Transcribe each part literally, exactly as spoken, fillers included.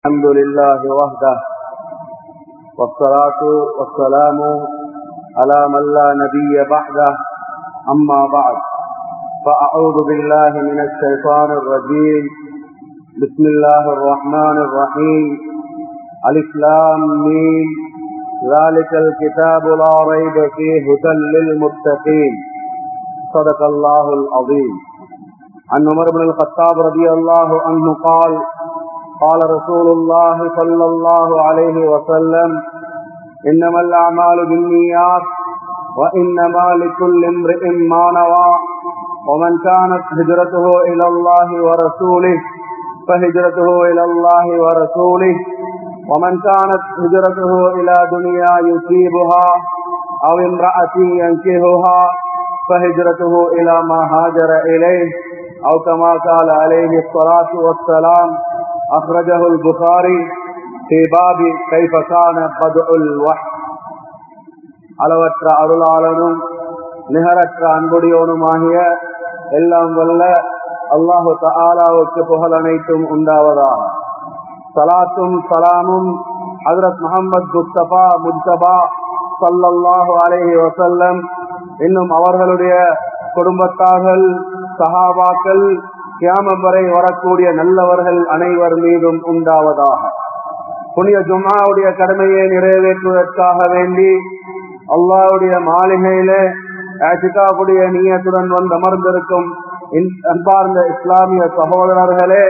الحمد لله وحده والصلاة والسلام على من لا نبي بعده أما بعد فأعوذ بالله من الشيطان الرجيم بسم الله الرحمن الرحيم ألف لام ميم ذلك الكتاب لا ريب فيه هدى للمتقين صدق الله العظيم. عن عمر بن الخطاب رضي الله عنه قال قال رسول الله صلى الله عليه وسلم إنما الأعمال بالنيات وإنما لكل امرئ ما نوى ومن كانت هجرته إلى الله ورسوله فهجرته إلى الله ورسوله ومن كانت هجرته إلى دنيا يصيبها أو امرأة ينكحها فهجرته إلى ما هاجر إليه أو كما قال عليه الصلاة والسلام. أخرجه البخاري في باب كيف كان بدء الوحي. அளவற்ற அருளாளனும் நிகரற்ற அன்புடையோனுமாகிய எல்லாம் வல்ல அல்லாஹு தஆலாவுக்கு புகழ் அனைத்தும் உண்டாவதாக. சலாத்தும் சலாமும் ஹஜ்ரத் முஹம்மது முஸ்தபா முஜ்தபா ஸல்லல்லாஹு அலைஹி வஸல்லம் இன்னும் அவர்களுடைய குடும்பத்தார்கள், சஹாபாக்கள், கியாமத் வரை வரக்கூடிய நல்லவர்கள் அனைவர் மீதும் உண்டாவதாக. புனித ஜும்ஆவுடைய கடமையை நிறைவேற்றுவதற்காக வேண்டி அல்லாஹ்வுடைய மாளிகையிலே இஅ்திகாஃபுடைய நியத்துடன் வந்து அமர்ந்திருக்கும் அன்பார்ந்த இஸ்லாமிய சகோதரர்களே,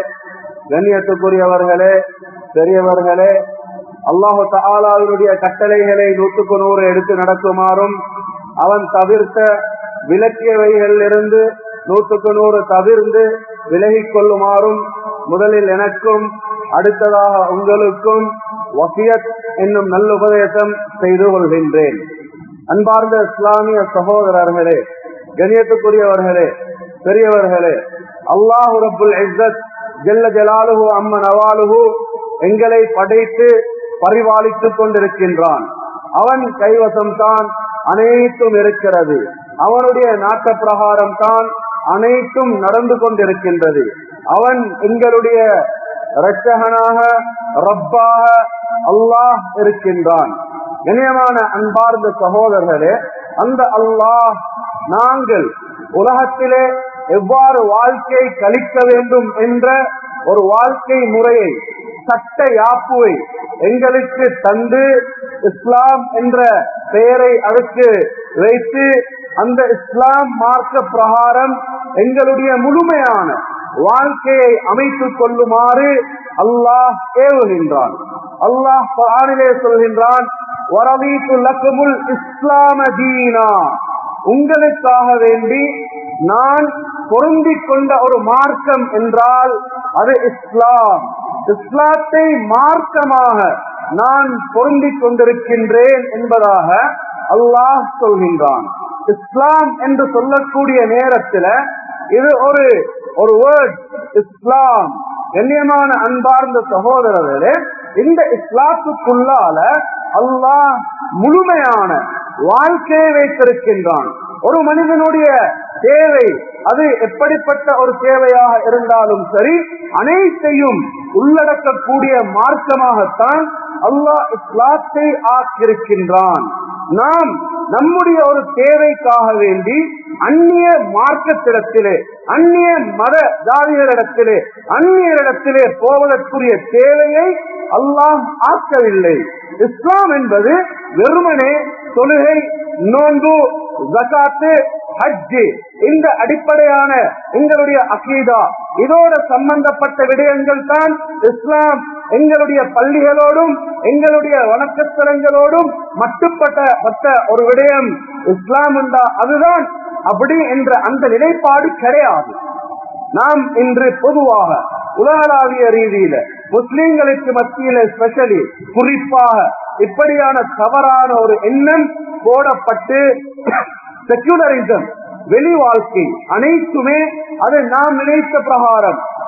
கண்ணியத்துக்குரியவர்களே, பெரியவர்களே, அல்லாஹு தஆலாவுடைய கட்டளைகளை நூற்றுக்கு நூறு எடுத்து நடக்குமாறும் அவன் தவிர்த்த விலக்கியவைகளிலிருந்து நூற்றுக்கு நூறு தவிர்ந்து விலகிக் கொள்ளுமாறும் முதலில் எனக்கும் அடுத்ததாக உங்களுக்கும் வசியத் என்னும் நல்லுபதேசம் செய்து கொள்கின்றேன். அன்பார்ந்த இஸ்லாமிய சகோதரர்களே, கண்ணியத்துக்குரியவர்களே, பெரியவர்களே, அல்லாஹ் ரப்புல் இஸ்ஸத் ஜல்ல ஜலாலுஹு அம்ம நவாலுஹு எங்களை படைத்து பரிபாலித்துக் கொண்டிருக்கின்றான். அவன் கைவசம் தான் அனைத்தும் இருக்கிறது. அவனுடைய நாட்ட பிரகாரம் தான் அனைத்தும் நடந்து கொண்டிருக்கின்றது. அவன் எங்களுடைய இரட்சகனாக ரப்பாக அல்லாஹ் இருக்கின்றான். கண்ணியமான அன்பார்ந்த சகோதரர்களே, அந்த அல்லாஹ் நாங்கள் உலகத்திலே எவ்வாறு வாழ்க்கை கழிக்க வேண்டும் என்ற ஒரு வாழ்க்கை முறையை, சட்ட யாப்புவை எங்களுக்கு தந்து இஸ்லாம் என்ற பெயரை அதற்கு வைத்து அந்த இஸ்லாம் மார்க்க பிரகாரம் எங்களுடைய முழுமையான வாழ்க்கையை அமைத்துக் கொள்ளுமாறு அல்லாஹ் ஏவுகின்றான். அல்லாஹ் குர்ஆனிலே சொல்கின்றான், வரதீது லக்குமுல் இஸ்லாம தீனா, உங்களுக்காக வேண்டி நான் பொருந்திக் கொண்ட ஒரு மார்க்கம் என்றால் அது இஸ்லாம். இஸ்லாத்தை மார்க்கமாக நான் பொருந்திக் கொண்டிருக்கின்றேன் என்பதாக அல்லாஹ் சொல்கின்றான். இஸ்லாம் என்று சொல்லக்கூடிய நேரத்தில் இது ஒரு ஒரு வேர்ட் இஸ்லாம். கண்ணியமான அன்பார்ந்த சகோதரர்களே, இந்த இஸ்லாத்துக்குள்ளால அல்லாஹ் முழுமையான வாழ்க்கையை வைத்திருக்கின்றான். ஒரு மனிதனுடைய தேவை அது எப்படிப்பட்ட ஒரு தேவையாக இருந்தாலும் சரி, அனைத்தையும் உள்ளடக்கக்கூடிய மார்க்கமாகத்தான் அல்லாஹ் இஸ்லாத்தை ஆக்கியிருக்கின்றான். நாம் நம்முடைய ஒரு தேவைக்காக வேண்டி அந்நிய மார்க்கத்திடத்திலே, அந்நிய மத ஜாதிகளிடத்திலே, அந்நியரிடத்திலே போவதற்குரிய தேவையை அல்லாஹ் ஆக்கவில்லை. இஸ்லாம் என்பது வெறுமனே தொழுகை, நோன்பு, ஜகாத்து, ஹஜ்ஜு, இந்த அடிப்படையான எங்களுடைய அகீதா இதோட சம்பந்தப்பட்ட விடயங்கள் தான் இஸ்லாம். எங்களுடைய பள்ளிகளோடும் எங்களுடைய வணக்கத்தலங்களோடும் மட்டுப்பட்ட மற்ற ஒரு விடயம் இஸ்லாம் உண்டா அதுதான் அப்படி என்ற அந்த நிலைப்பாடு கிடையாது. நாம் இன்று பொதுவாக உலகளாவிய ரீதியில முஸ்லிம்களுக்கு மத்தியில ஸ்பெஷலி குறிப்பாக இப்படியான தவறான ஒரு எண்ணம் போடப்பட்டு செக்யூலரிசம், வெளி வாழ்க்கை அனைத்துமே அது நாம் நினைத்த பிரகாரம்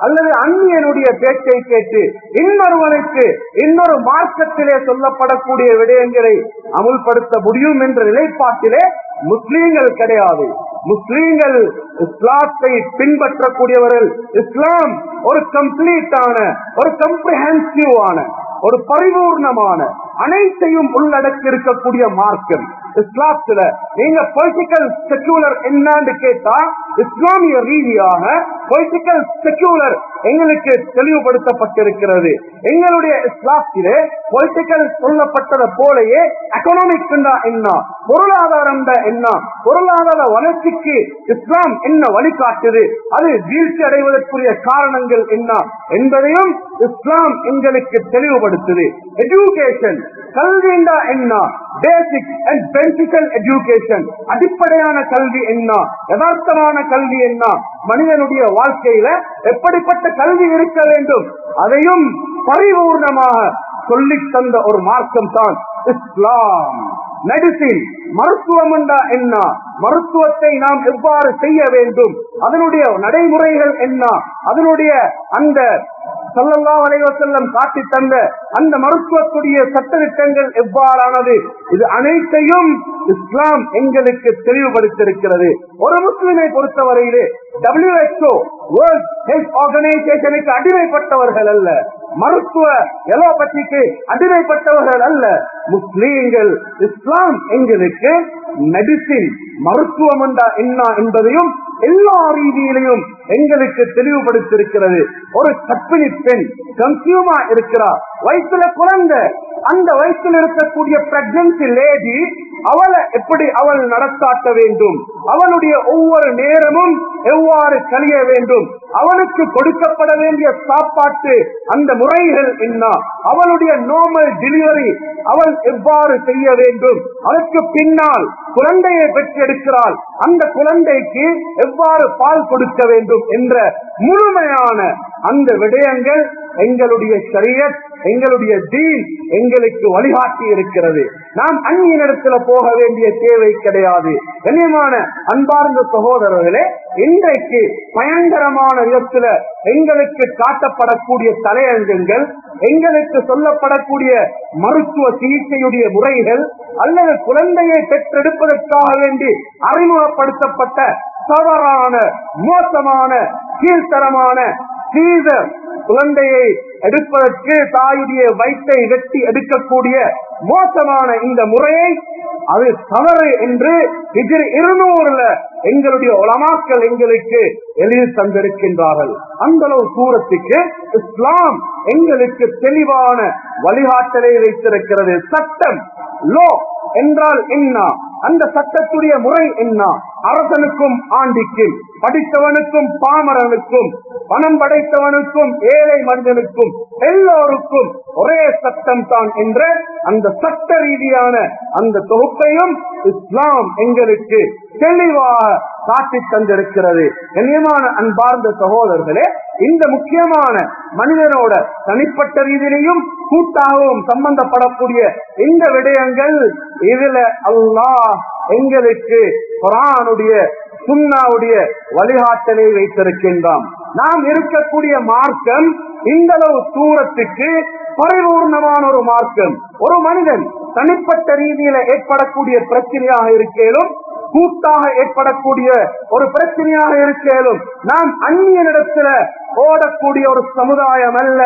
அல்லது அந்நியனுடைய பேச்சை கேட்டு இன்னொருவனுக்கு இன்னொரு மார்க்கத்திலே சொல்லப்படக்கூடிய விடயங்களை அமுல்படுத்த முடியும் என்ற நிலைப்பாட்டிலே முஸ்லீம்கள் கிடையாது. முஸ்லீம்கள் இஸ்லாத்தை பின்பற்றக்கூடியவர்கள். இஸ்லாம் ஒரு கம்ப்ளீட்டான, ஒரு கம்ப்ரிஹென்சிவ் ஆன, ஒரு பரிபூர்ணமான, அனைத்தையும் உள்ளடக்கி இருக்கக்கூடிய மார்க்கம். இஸ்லாத்துல நீங்க பொலிட்டிக்கல் செக்யூலர் என்னன்னு கேட்டா, இஸ்லாமிய ரீதியாக பொலிட்டிக்கல் செக்யூலர் எங்களுக்கு தெளிவுபடுத்தப்பட்டிருக்கிறது. எங்களுடைய இஸ்லாத்திலே பொலிட்டிக்கல் சொல்லப்பட்டதை போலயே எக்கனாமிக் என்ன, பொருளாதாரம் என்ன, பொருளாதார வளர்ச்சிக்கு இஸ்லாம் என்ன வழிகாட்டுது, அது வீழ்ச்சி அடைவதற்குரிய காரணங்கள் என்ன என்பதையும் இஸ்லாம் எங்களுக்கு தெளிவுபடுத்துது. எஜுகேஷன், கல்விண்டா என்ன, பேசிக் அண்ட் பெனிஃபிஷியல் எஜுகேஷன், அடிப்படையான கல்வி என்ன, யதார்த்தமான கல்வி என்ன, மனிதனுடைய வாழ்க்கையில எப்படிப்பட்ட கல்வி இருக்க வேண்டும், அதையும் பரிபூர்ணமாக சொல்லித் தந்த ஒரு மார்க்கம் தான் இஸ்லாம். மெடிசின், மருத்துவம் என்ன, மருத்துவத்தை நாம் எவ்வாறு செய்ய வேண்டும், அதனுடைய நடைமுறைகள் என்ன, அதனுடைய அந்த ஸல்லல்லாஹு அலைஹி வஸல்லம் காட்டி தந்த அந்த மருத்துவத்துடைய சட்டதிட்டங்கள் எவ்வாறானது, இது அனைத்தையும் இஸ்லாம் எங்களுக்கு தெளிவுபடுத்தியிருக்கிறது. ஒரு முஸ்லிமை பொறுத்தவரையிலே W H O world health ஆர்கனைசேஷனுக்கு அடிமைப்பட்டவர்கள் அல்ல, மருத்துவ எலோபதிக்கு அடிமைப்பட்டவர்கள் அல்ல. முஸ்லீம்கள் இஸ்லாம் எங்களுக்கு மெடிசின், மருத்துவம் என்ன என்பதையும் எல்லா ரீதியிலையும் எங்களுக்கு தெளிவுபடுத்தியிருக்கிறது. ஒரு கர்ப்பிணி பெண் கன்சியூமா இருக்கிறார், வயிற்றுல குழந்தை, அந்த வயிற்றில் இருக்கக்கூடிய பிரெக்னன்சி லேடி அவளை எப்படி அவள் நடத்தாட்ட வேண்டும், அவளுடைய ஒவ்வொரு நேரமும் எவ்வாறு கழிய வேண்டும், அவளுக்கு கொடுக்கப்பட வேண்டிய சாப்பாட்டு அந்த முறைகள் என்ன, அவளுடைய நார்மல் டெலிவரி அவள் எவ்வாறு செய்ய வேண்டும், அதற்கு பின்னால் குழந்தையை பெற்றெடுக்கிறாள், அந்த குழந்தைக்கு எவ்வாறு பால் கொடுக்க வேண்டும் என்ற முழுமையான அந்த விடயங்கள் எங்களுடைய ஷரியத், எங்களுடைய தீன் எங்களுக்கு வழிகாட்டி இருக்கிறது. நாம் அந்நியனிடத்துல போக வேண்டிய தேவை கிடையாது. கண்ணியமான அன்பார்ந்த சகோதரர்களே, இன்றைக்கு பயங்கரமான விதத்துல எங்களுக்கு காட்டப்படக்கூடிய தலையங்கங்கள், எங்களுக்கு சொல்லப்படக்கூடிய மருத்துவ சிகிச்சையுடைய முறைகள், அல்லது குழந்தையை பெற்றெடுப்பதற்காக வேண்டி அறிமுகப்படுத்தப்பட்ட தவறான, மோசமான, கீழ்த்தரமான சீசர், குழந்தையை எடுப்பதற்கு தாயுடைய வயிற்றை வெட்டி எடுக்கக்கூடிய மோசமான இந்த முறையை அது தவறு என்று ஹிஜ்ரி இருநூறுல எங்களுடைய உலமாக்கள் எங்களுக்கு எழுதி தந்திருக்கின்றார்கள். அந்த அளவு தூரத்துக்கு இஸ்லாம் எங்களுக்கு தெளிவான வழிகாட்டலை வைத்திருக்கிறது. சட்டம், லோ என்றால் என்ன, அந்த சட்டத்துடைய முறை என்ன, அரசனுக்கும் ஆண்டிக்கும், படித்தவனுக்கும் பாமரனுக்கும், பணம் படைத்தவனுக்கும் ஏழை மனிதனுக்கும் எல்லோருக்கும் ஒரே சட்டம் தான் என்ற அந்த சட்ட ரீதியான அந்த தொகுப்பையும் இஸ்லாம் எங்களுக்கு தெளிவாக காட்டி தந்திருக்கிறது. கண்ணியமான அன்பார்ந்த சகோதரர்களே, இந்த முக்கியமான மனிதனோட தனிப்பட்ட ரீதியிலையும் கூட்டாகவும் சம்பந்தப்படக்கூடிய இந்த விடயங்கள், இதுல அல்லாஹ் எங்களுக்கு குர்ஆனுடைய சுன்னாவுடைய வழிகாட்டலை வைத்திருக்கின்றான். நாம் இருக்கக்கூடிய மார்க்கம் இந்த அளவு தூரத்துக்கு பரிபூர்ணமான ஒரு மார்க்கம். ஒரு மனிதன் தனிப்பட்ட ரீதியில ஏற்படக்கூடிய பிரச்சனையாக இருக்கேனும், கூட்டாக ஏற்படக்கூடிய ஒரு பிரச்சனையாக இருக்கேனும், நாம் அந்நியனிடத்துல ஓடக்கூடிய ஒரு சமுதாயம் அல்ல,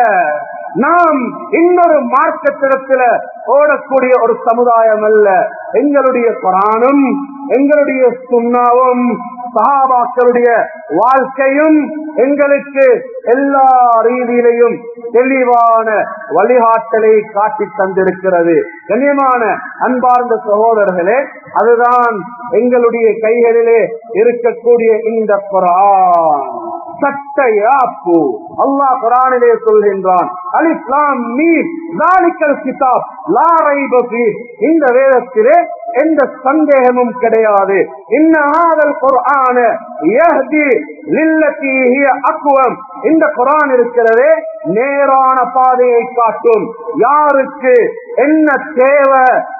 நாம் இன்னொரு மார்க்கத்திடத்துல ஓடக்கூடிய ஒரு சமுதாயம் அல்ல. எங்களுடைய குர்ஆனும் எங்களுடைய சுன்னாவும் சஹாபாக்களுடைய வாழ்க்கையும் எங்களுக்கு எல்லா ரீதியிலையும் தெளிவான வழிகாட்டலை காட்டி தந்திருக்கிறது. கண்ணியமான அன்பார்ந்த சகோதரர்களே, அதுதான் எங்களுடைய கைகளிலே இருக்கக்கூடிய இந்த குர்ஆன். சட்டையாப்பு அல்லாஹ் குர்ஆனிலே சொல்கின்றான், அலிஃப் லாம் மீம் ஸாலிகல் கிதாப் லா ரைப ஃபீஹ், இந்த வேதத்திலே எந்த சந்தேகமும் கிடையாது. இன்ன ஹாதல் குர்ஆன யஹ்தி லில்லதி ஹிய அக்வம், இந்த குர்ஆன் இருக்கிறதே நேரான பாதையை காட்டும். யாருக்கு என்ன தேவை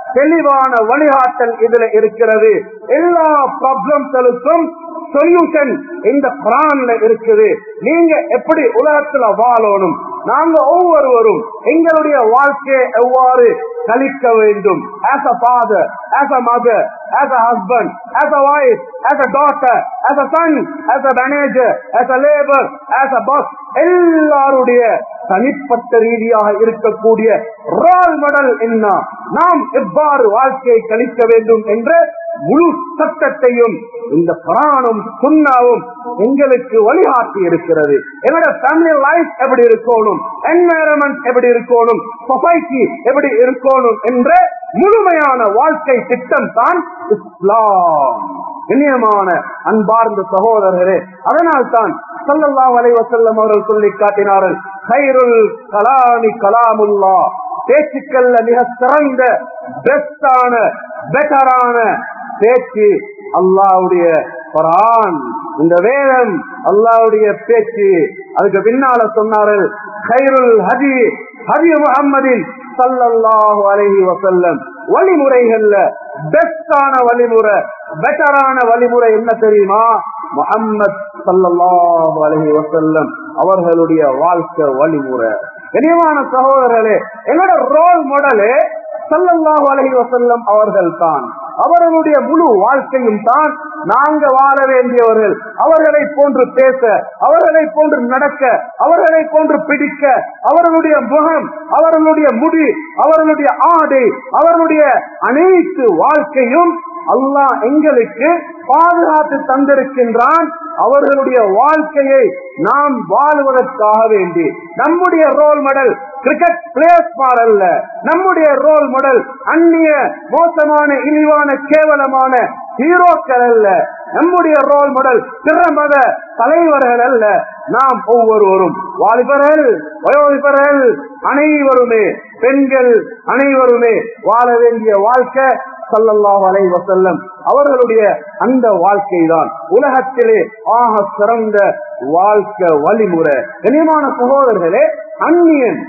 தெளிவான வழிகாட்டல் இதுல இருக்கிறது. எல்லா ப்ராப்ளம்களுக்கும் சொல்யூஷன் இந்த குர்ஆன்ல இருக்குது. நீங்க எப்படி உலகத்துல வாழணும், நாங்க ஒவ்வொருவரும் எங்களுடைய வாழ்க்கையை எவ்வாறு கழிக்க வேண்டும், as a father, as a mother, as a husband, as a wife, as a daughter, as a son, as a manager, as a labor, as a boss, எல்லாருடைய தனிப்பட்ட ரீதியாக இருக்கக்கூடிய ரோல் மாடல் என்ன, நாம் எவ்வாறு வாழ்க்கையை கழிக்க வேண்டும் என்ற முழு சட்டத்தையும் இந்த குர்ஆனும் சுன்னாவும் எங்களுக்கு வழிகாட்டி இருக்கிறது. என்னோட ஃபேமிலி லைஃப் எப்படி இருக்கணும், என்வைரன்மெண்ட் எப்படி இருக்கணும், சொசைட்டி எப்படி இருக்கணும் என்ற முழுமையான வாழ்க்கை திட்டம் தான் இஸ்லாம். இனியமான அன்பார்ந்த சகோதரர்களே, அதனால் தான் ஸல்லல்லாஹு அலைஹி வஸல்லம் அவர்கள் சொல்லி காட்டினார்கள், கைருல் கலாமி கலாமுல்லாஹ், பேச்சுக்கல்ல மிக சிறந்த பெஸ்டான பெட்டரான பேச்சு அல்லாஹ்வுடைய குர்ஆன், இந்த வேதம் அல்லாஹ்வுடைய பேச்சு. அதுக்கு பின்னால சொன்னார்கள், கைருல் ஹதி ஹதி முஹம்மதின் ஸல்லல்லாஹு அலைஹி வஸல்லம், வழிமுறைகள்ல பெஸ்டான வழிமுறை பெட்டரான வழிமுறை என்ன தெரியுமா, முஹம்மத் ஸல்லல்லாஹு அலைஹி வஸல்லம் அவர்களுடைய வாழ்க்கை வழிமுறை. கனியமான சகோதரர்களே, என்னோட ரோல் மாடலே ஸல்லல்லாஹு அலைஹி வஸல்லம் அவர்கள் தான். அவர்களுடைய முழு வாழ்க்கையும் தான் நாங்க வாழ வேண்டியவர்கள். அவர்களை போன்று பேச, அவர்களை போன்று நடக்க, அவர்களை போன்று பிடிக்க, அவர்களுடைய முகம், அவர்களுடைய முடி, அவர்களுடைய ஆடை, அவர்களுடைய அனைத்து வாழ்க்கையும் அல்லாஹ் எங்களுக்கு பாதுகாத்து தந்திருக்கின்றான். அவர்களுடைய வாழ்க்கையை நாம் வாழ்வதற்காக வேண்டி நம்முடைய ரோல் மாடல் கிரிக்கெட் பிளேயர்ஸ் அல்ல, நம்முடைய ரோல் மாடல் அந்நிய மோசமான இழிவான கேவலமான ஹீரோக்கள் அல்ல, நம்முடைய ரோல் மாடல் திறமத தலைவர்கள் அல்ல. நாம் ஒவ்வொருவரும் வாலிபர்கள், வயோதிபர்கள் அனைவருமே, பெண்கள் அனைவருமே வாழ வேண்டிய வாழ்க்கை ஸல்லல்லாஹு அலைஹி வஸல்லம் அவர்களுடைய அந்த வாழ்க்கை தான் உலகத்திலே ஆக சிறந்த வாழ்க்கை வழிமுறை. கனியமான சகோதரர்களே, அந்நியன்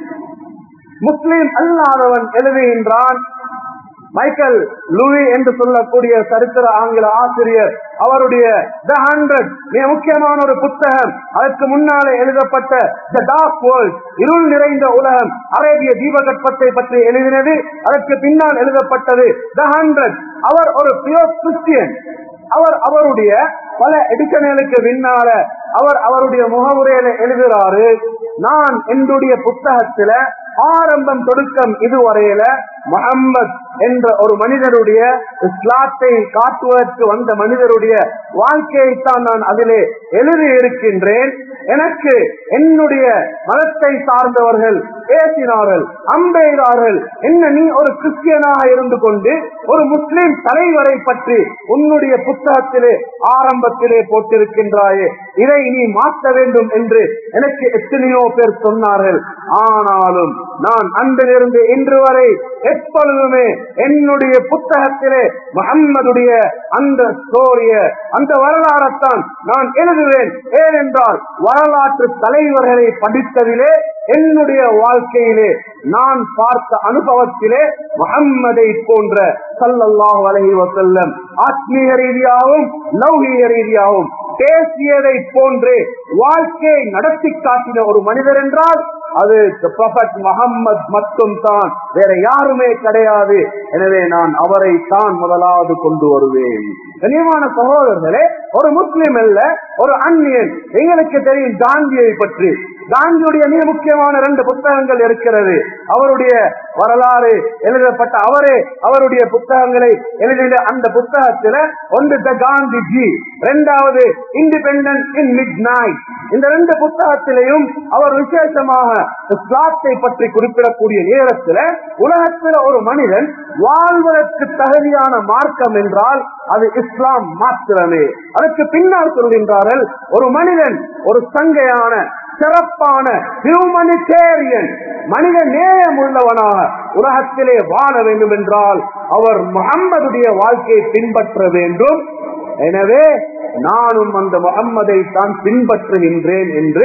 முஸ்லிம் அல்லாதவன் எழுதுகின்றான். மைக்கேல் லூயி என்று சொல்லக்கூடிய சரித்திர ஆங்கில ஆசிரியர், அவருடைய த ஹண்ட்ரட் மிக முக்கியமான ஒரு புத்தகம். அதற்கு முன்னாலே எழுதப்பட்ட த டார்க் வேர்ல்ட், இருள் நிறைந்த உலகம், அரேபிய தீபகற்பத்தை பற்றி எழுதினது. அதற்கு பின்னால் எழுதப்பட்டது த ஹண்ட்ரட். அவர் ஒரு பியூர் கிறிஸ்டியன். அவர் அவருடைய பல எடிஷன்களுக்கு பின்னால அவர் அவருடைய முகவுரையில எழுதுகிறாரு, நான் என்னுடைய புத்தகத்துல ஆரம்பம் தொடக்கம் இதுவரையில முஹம்மத் என்ற ஒரு மனிதருடைய இஸ்லாத்தை காட்டுவதற்கு வந்த மனிதருடைய வாழ்க்கையை தான் நான் அதிலே எழுதி இருக்கின்றேன். எனக்கு என்னுடைய மதத்தை சார்ந்தவர்கள் பேசினார்கள், அம்பெய்தார்கள், என்ன நீ ஒரு கிறிஸ்டியனாக இருந்து கொண்டு ஒரு முஸ்லிம் தலைவரை பற்றி உன்னுடைய புத்தகத்திலே ஆரம்பத்திலே போட்டிருக்கின்றாயே, இதை நீ மாற்ற வேண்டும் என்று எனக்கு எத்தனையோ பேர் சொன்னார்கள். ஆனாலும் நான் அன்றிலிருந்து இன்று வரை எப்பொழுதுமே என்னுடைய புத்தகத்திலே முஹம்மதுடைய அந்த ஸ்டோரிய, அந்த வரலாறத்தான் நான் எழுதுவேன். ஏனென்றால் வரலாற்று தலைவர்களை படித்ததிலே, என்னுடைய வாழ்க்கையிலே நான் பார்த்த அனுபவத்திலே முஹம்மதை போன்ற ஸல்லல்லாஹு அலைஹி வஸல்லம் ஆத்மீக ரீதியாகவும் லௌகீக ரீதியாகவும் பேசியதை போன்று வாழ்க்கையை நடத்தி காட்டின ஒரு மனிதர் என்றால் அது ப்ராஃபட் முஹம்மது மட்டும் தான், வேற யாருமே கிடையாது. எனவே நான் அவரை தான் முதலாவது கொண்டு வருவேன். கனியமான சகோதரர்களே, ஒரு முஸ்லிம் அல்ல, ஒரு அந்நியன். எங்களுக்கு தெரியும் காந்தியை பற்றி. காந்தியுடைய மிக முக்கியமான இரண்டு புத்தகங்கள் இருக்கிறது. அவருடைய வரலாறு எழுதப்பட்ட அவரே அவருடைய புத்தகங்களை எழுதிய அந்த புத்தகத்தில ஒன்று த காந்திஜி, இரண்டாவது இண்டிபெண்டன்ஸ் இன் மிட் நைட். இந்த ரெண்டு புத்தகத்திலையும் அவர் விசேஷமாக இஸ்லாத்தை பற்றி குறிப்பிடக்கூடிய நேரத்தில் உலகத்தில் ஒரு மனிதன் வாழ்வதற்கு தகுதியான மார்க்கம் என்றால் அது இஸ்லாம் மாத்திரமே. அதற்கு பின்னால் சொல்கின்றார்கள், ஒரு மனிதன் ஒரு சங்கையான சிறப்பான ஹியூமனிடேரியன் மனித நேயம் உள்ளவனாக உலகத்திலே வாழ வேண்டும் என்றால் அவர் முஹம்மதுடைய வாழ்க்கையை பின்பற்ற வேண்டும். எனவே நானும் அந்த முஹம்மதை தான் பின்பற்றுகின்றேன் என்று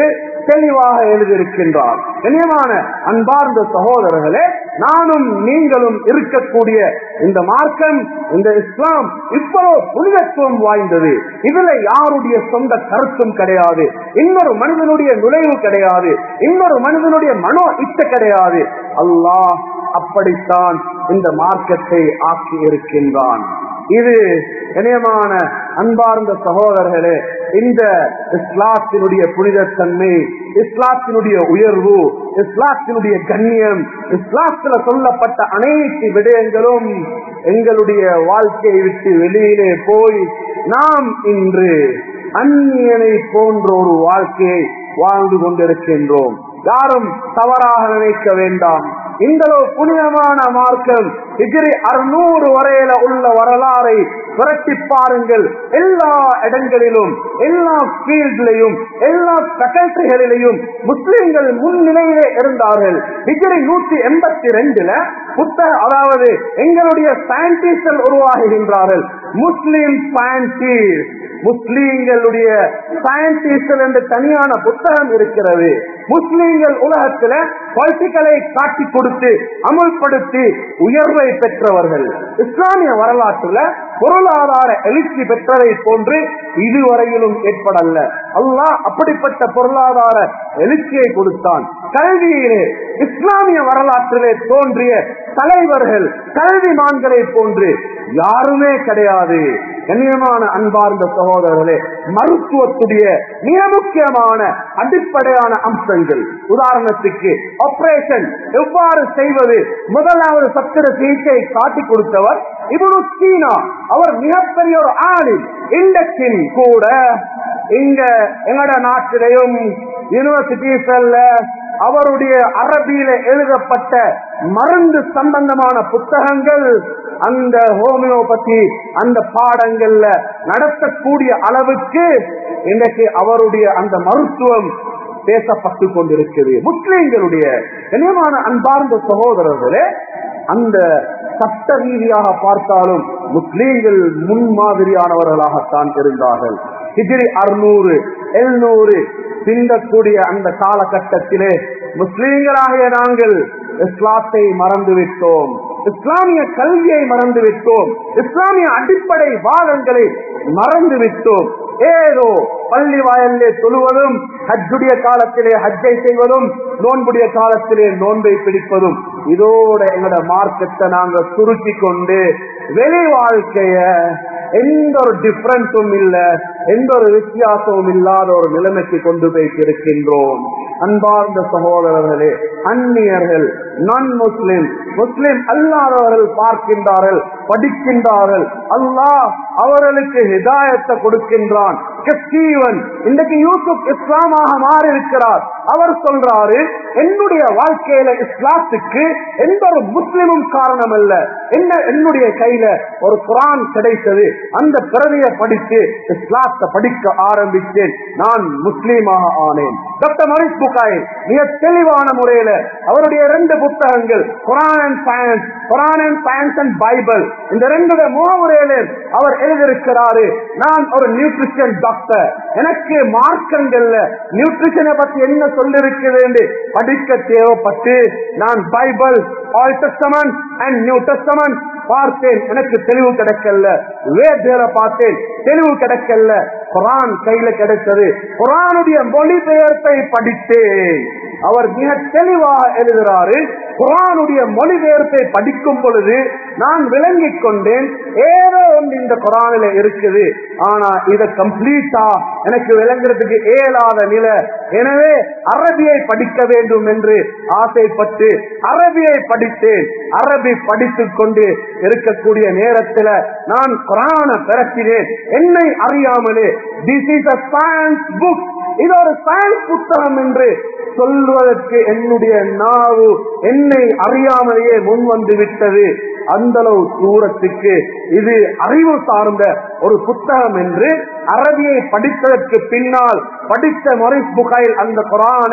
தெளிவாக எழுதியிருக்கின்றார். கண்ணியமான அன்பார்ந்த சகோதரர்களே, நானும் நீங்களும் இருக்கக்கூடிய இந்த மார்க்கம், இந்த இஸ்லாம் இவ்வளவு புனிதத்துவம் வாய்ந்தது. இதுல யாருடைய சொந்த கருத்தும் கிடையாது, இன்னொரு மனிதனுடைய நுழைவு கிடையாது, இன்னொரு மனிதனுடைய மனோ இச்சை கிடையாது. அல்லாஹ் அப்படித்தான் இந்த மார்க்கத்தை ஆக்கி இருக்கின்றான். இது இணையமான அன்பார்ந்த சகோதரர்களே, இந்த இஸ்லாத்தினுடைய புனிதத்தன்மை, இஸ்லாத்தினுடைய உயர்வு, இஸ்லாத்தினுடைய கண்ணியம், இஸ்லாத்துல சொல்லப்பட்ட அனைத்து விடயங்களும் எங்களுடைய வாழ்க்கையை விட்டு வெளியிலே போய் நாம் இன்று அந்நியனை போன்ற ஒரு வாழ்க்கையை வாழ்ந்து கொண்டிருக்கின்றோம். யாரும் தவறாக நினைக்க வேண்டாம். இந்த புனிதமான மார்க்கம் ஹிஜ்ரி அறுநூறு வரையில உள்ள வரலாறை புரட்டி பாருங்கள். எல்லா இடங்களிலும், எல்லா ஃபீல்ட்லையும், எல்லா ஃபேக்கல்டிகளிலையும் முஸ்லிம்கள் முன்னிலையிலே இருந்தார்கள். ஹிஜ்ரி நூற்றி எண்பத்தி ரெண்டுல புத்தக, அதாவது எங்களுடைய சயின்டிஸ்ட்கள் உருவாகுகின்றார்கள். முஸ்லிம் சயின்டிஸ்ட், முஸ்லிம்களுடைய சயின்டிஸ்ட் என்று தனியான புத்தகம் இருக்கிறது. முஸ்லிம்கள் உலகத்தில் பொலிட்டிக்கலை காட்டி கொடுத்து அமல்படுத்தி உயர்வை பெற்றவர்கள். இஸ்லாமிய வரலாற்றுல பொருளாதார எழுச்சி பெற்றதை போன்று இதுவரையிலும் ஏற்படல்ல. அல்லாஹ் அப்படிப்பட்ட பொருளாதார எழுச்சியை கொடுத்தான். கல்வியிலே இஸ்லாமிய வரலாற்றிலே தோன்றிய தலைவர்கள், கல்விமான்களை போன்று யாருமே கிடையாது. கண்ணியமான அன்பார்ந்த சகோதரர்களே, மருத்துவத்துடைய மிக முக்கியமான அடிப்படையான அம்சங்கள், உதாரணத்துக்கு ஆபரேஷன் எவ்வாறு செய்வது, முதலாவது சத்திர சிகிச்சை காட்டி கொடுத்தவர் இப்னு சீனா. அவர் மிகப்பெரிய ஒரு ஆலிம். இன்றைக்கும் கூட இங்க எங்கட நாட்டிலையும் யூனிவர்சிட்டிஸ்ல அவருடைய அரபியில எழுதப்பட்ட மருந்து சம்பந்தமான புத்தகங்கள் அந்த ஹோமியோபதி அந்த பாடங்கள்ல நடத்தக்கூடிய அளவுக்கு இன்றைக்கு அவருடைய அந்த மருத்துவம் பேசப்பட்டு கொண்டிருக்கிறது. முஸ்லிம்களுடைய கண்ணியமான அன்பார்ந்த சகோதரர்களே, அந்த சட்ட ரீதியாக பார்த்தாலும் முஸ்லிம்கள் முன்மாதிரியானவர்களாகத்தான் இருந்தார்கள். ஹிஜ்ரி அறுநூறு எழுநூறு பிந்தக்கூடிய அந்த காலகட்டத்திலே முஸ்லிம்களாகிய நாங்கள் இஸ்லாத்தை மறந்துவிட்டோம், இஸ்லாமிய கல்வியை மறந்துவிட்டோம், இஸ்லாமிய அடிப்படை வாதங்களை மறந்துவிட்டோம். ஏதோ பள்ளி வாயிலே தொழுவதும், ஹஜ்ஜுடைய காலத்திலே ஹஜ்ஜை செய்வதும், நோன்புடைய காலத்திலே நோன்பை பிடிப்பதும், இதோட எங்களோட மார்க்கத்தை நாங்க சுருக்கி கொண்டு வெளி வாழ்க்கைய எந்த ஒரு டிஃபரன்ஸும் இல்ல, எந்த ஒரு வித்தியாசமும் இல்லாத ஒரு நிலைமைக்கு கொண்டு போய் இருக்கின்றோம். அன்பார்ந்த சகோதரர்களே, அந்நியர்கள், நான் முஸ்லிம் முஸ்லிம் அல்லாதவர்கள் பார்க்கின்றார்கள், படிக்கின்றார்கள். அல்லாஹ் அவர்களுக்கு ஹிதாயத்தை கொடுக்கின்றான். இன்றைக்கு யூசுப் இஸ்லாமாக மாறி இருக்கிறார். அவர் சொல்றாரு, என்னுடைய வாழ்க்கையில இஸ்லாத்துக்கு எந்த ஒரு முஸ்லிமும் காரணம் அல்ல, என்ன என்னுடைய கையில ஒரு குர்ஆன் கிடைத்தது, அந்த பிரதியை படித்து இஸ்லாத்தை படிக்க ஆரம்பித்தேன், நான் முஸ்லீமாக ஆனேன். டாக்டர் மரிஸ் புகாரி மிக தெளிவான முறையில அவருடைய இரண்டு புத்தகங்கள், Quran and science, Quran and science and Bible, இந்த ரெண்டுடைய முகமுறையில அவர் எழுதியிருக்கிறாரு, நான் ஒரு நியூட்ரிஷன் டாக்டர், எனக்கு மார்க்கங்கள்ல நியூட்ரிஷனை பத்தி என்ன சொல்லிருக்கிறது என்று படிக்க தேவைப்பட்டு நான் Bible, old testament and new testament பார்த்தேன், எனக்கு தெளிவு கிடைக்கல. வேதத்தை பார்த்தேன், தெளிவு கிடைக்கல. குர்ஆன் கையில கிடைத்தது, குர்ஆனுடைய மொழிபெயர்ப்பை படித்தேன். அவர் மிக தெளிவாக எழுதுகிறாரு, குர்ஆனுடைய மொழிபெயர்ப்பை படிக்கும் பொழுது நான் விளங்கிக் கொண்டேன், ஏதோ ஒன்று இந்த குர்ஆனில இருக்குது, ஆனா இதை கம்ப்ளீட்டா எனக்கு விளங்குறதுக்கு இயலாத நிலை. எனவே அரபியை படிக்க வேண்டும் என்று ஆசைப்பட்டு அரபியை படித்தேன். அரபி படித்துக் கொண்டு இருக்கக்கூடிய நேரத்தில் நான் குர்ஆனை பிரட்டினேன், என்னை அறியாமலே. This is a science book, இது ஒரு சயின்ஸ் புத்தகம் என்று சொல்வதற்கு என்னுடைய நாவு என்னை அறியாமலேயே முன் வந்து விட்டது. அந்த அளவு தூரத்துக்கு இது அறிவு சார்ந்த ஒரு புத்தகம் என்று அரபியை படித்ததற்கு பின்னால் படித்த மரிஸ் புகாயில் அந்த குர்ஆனை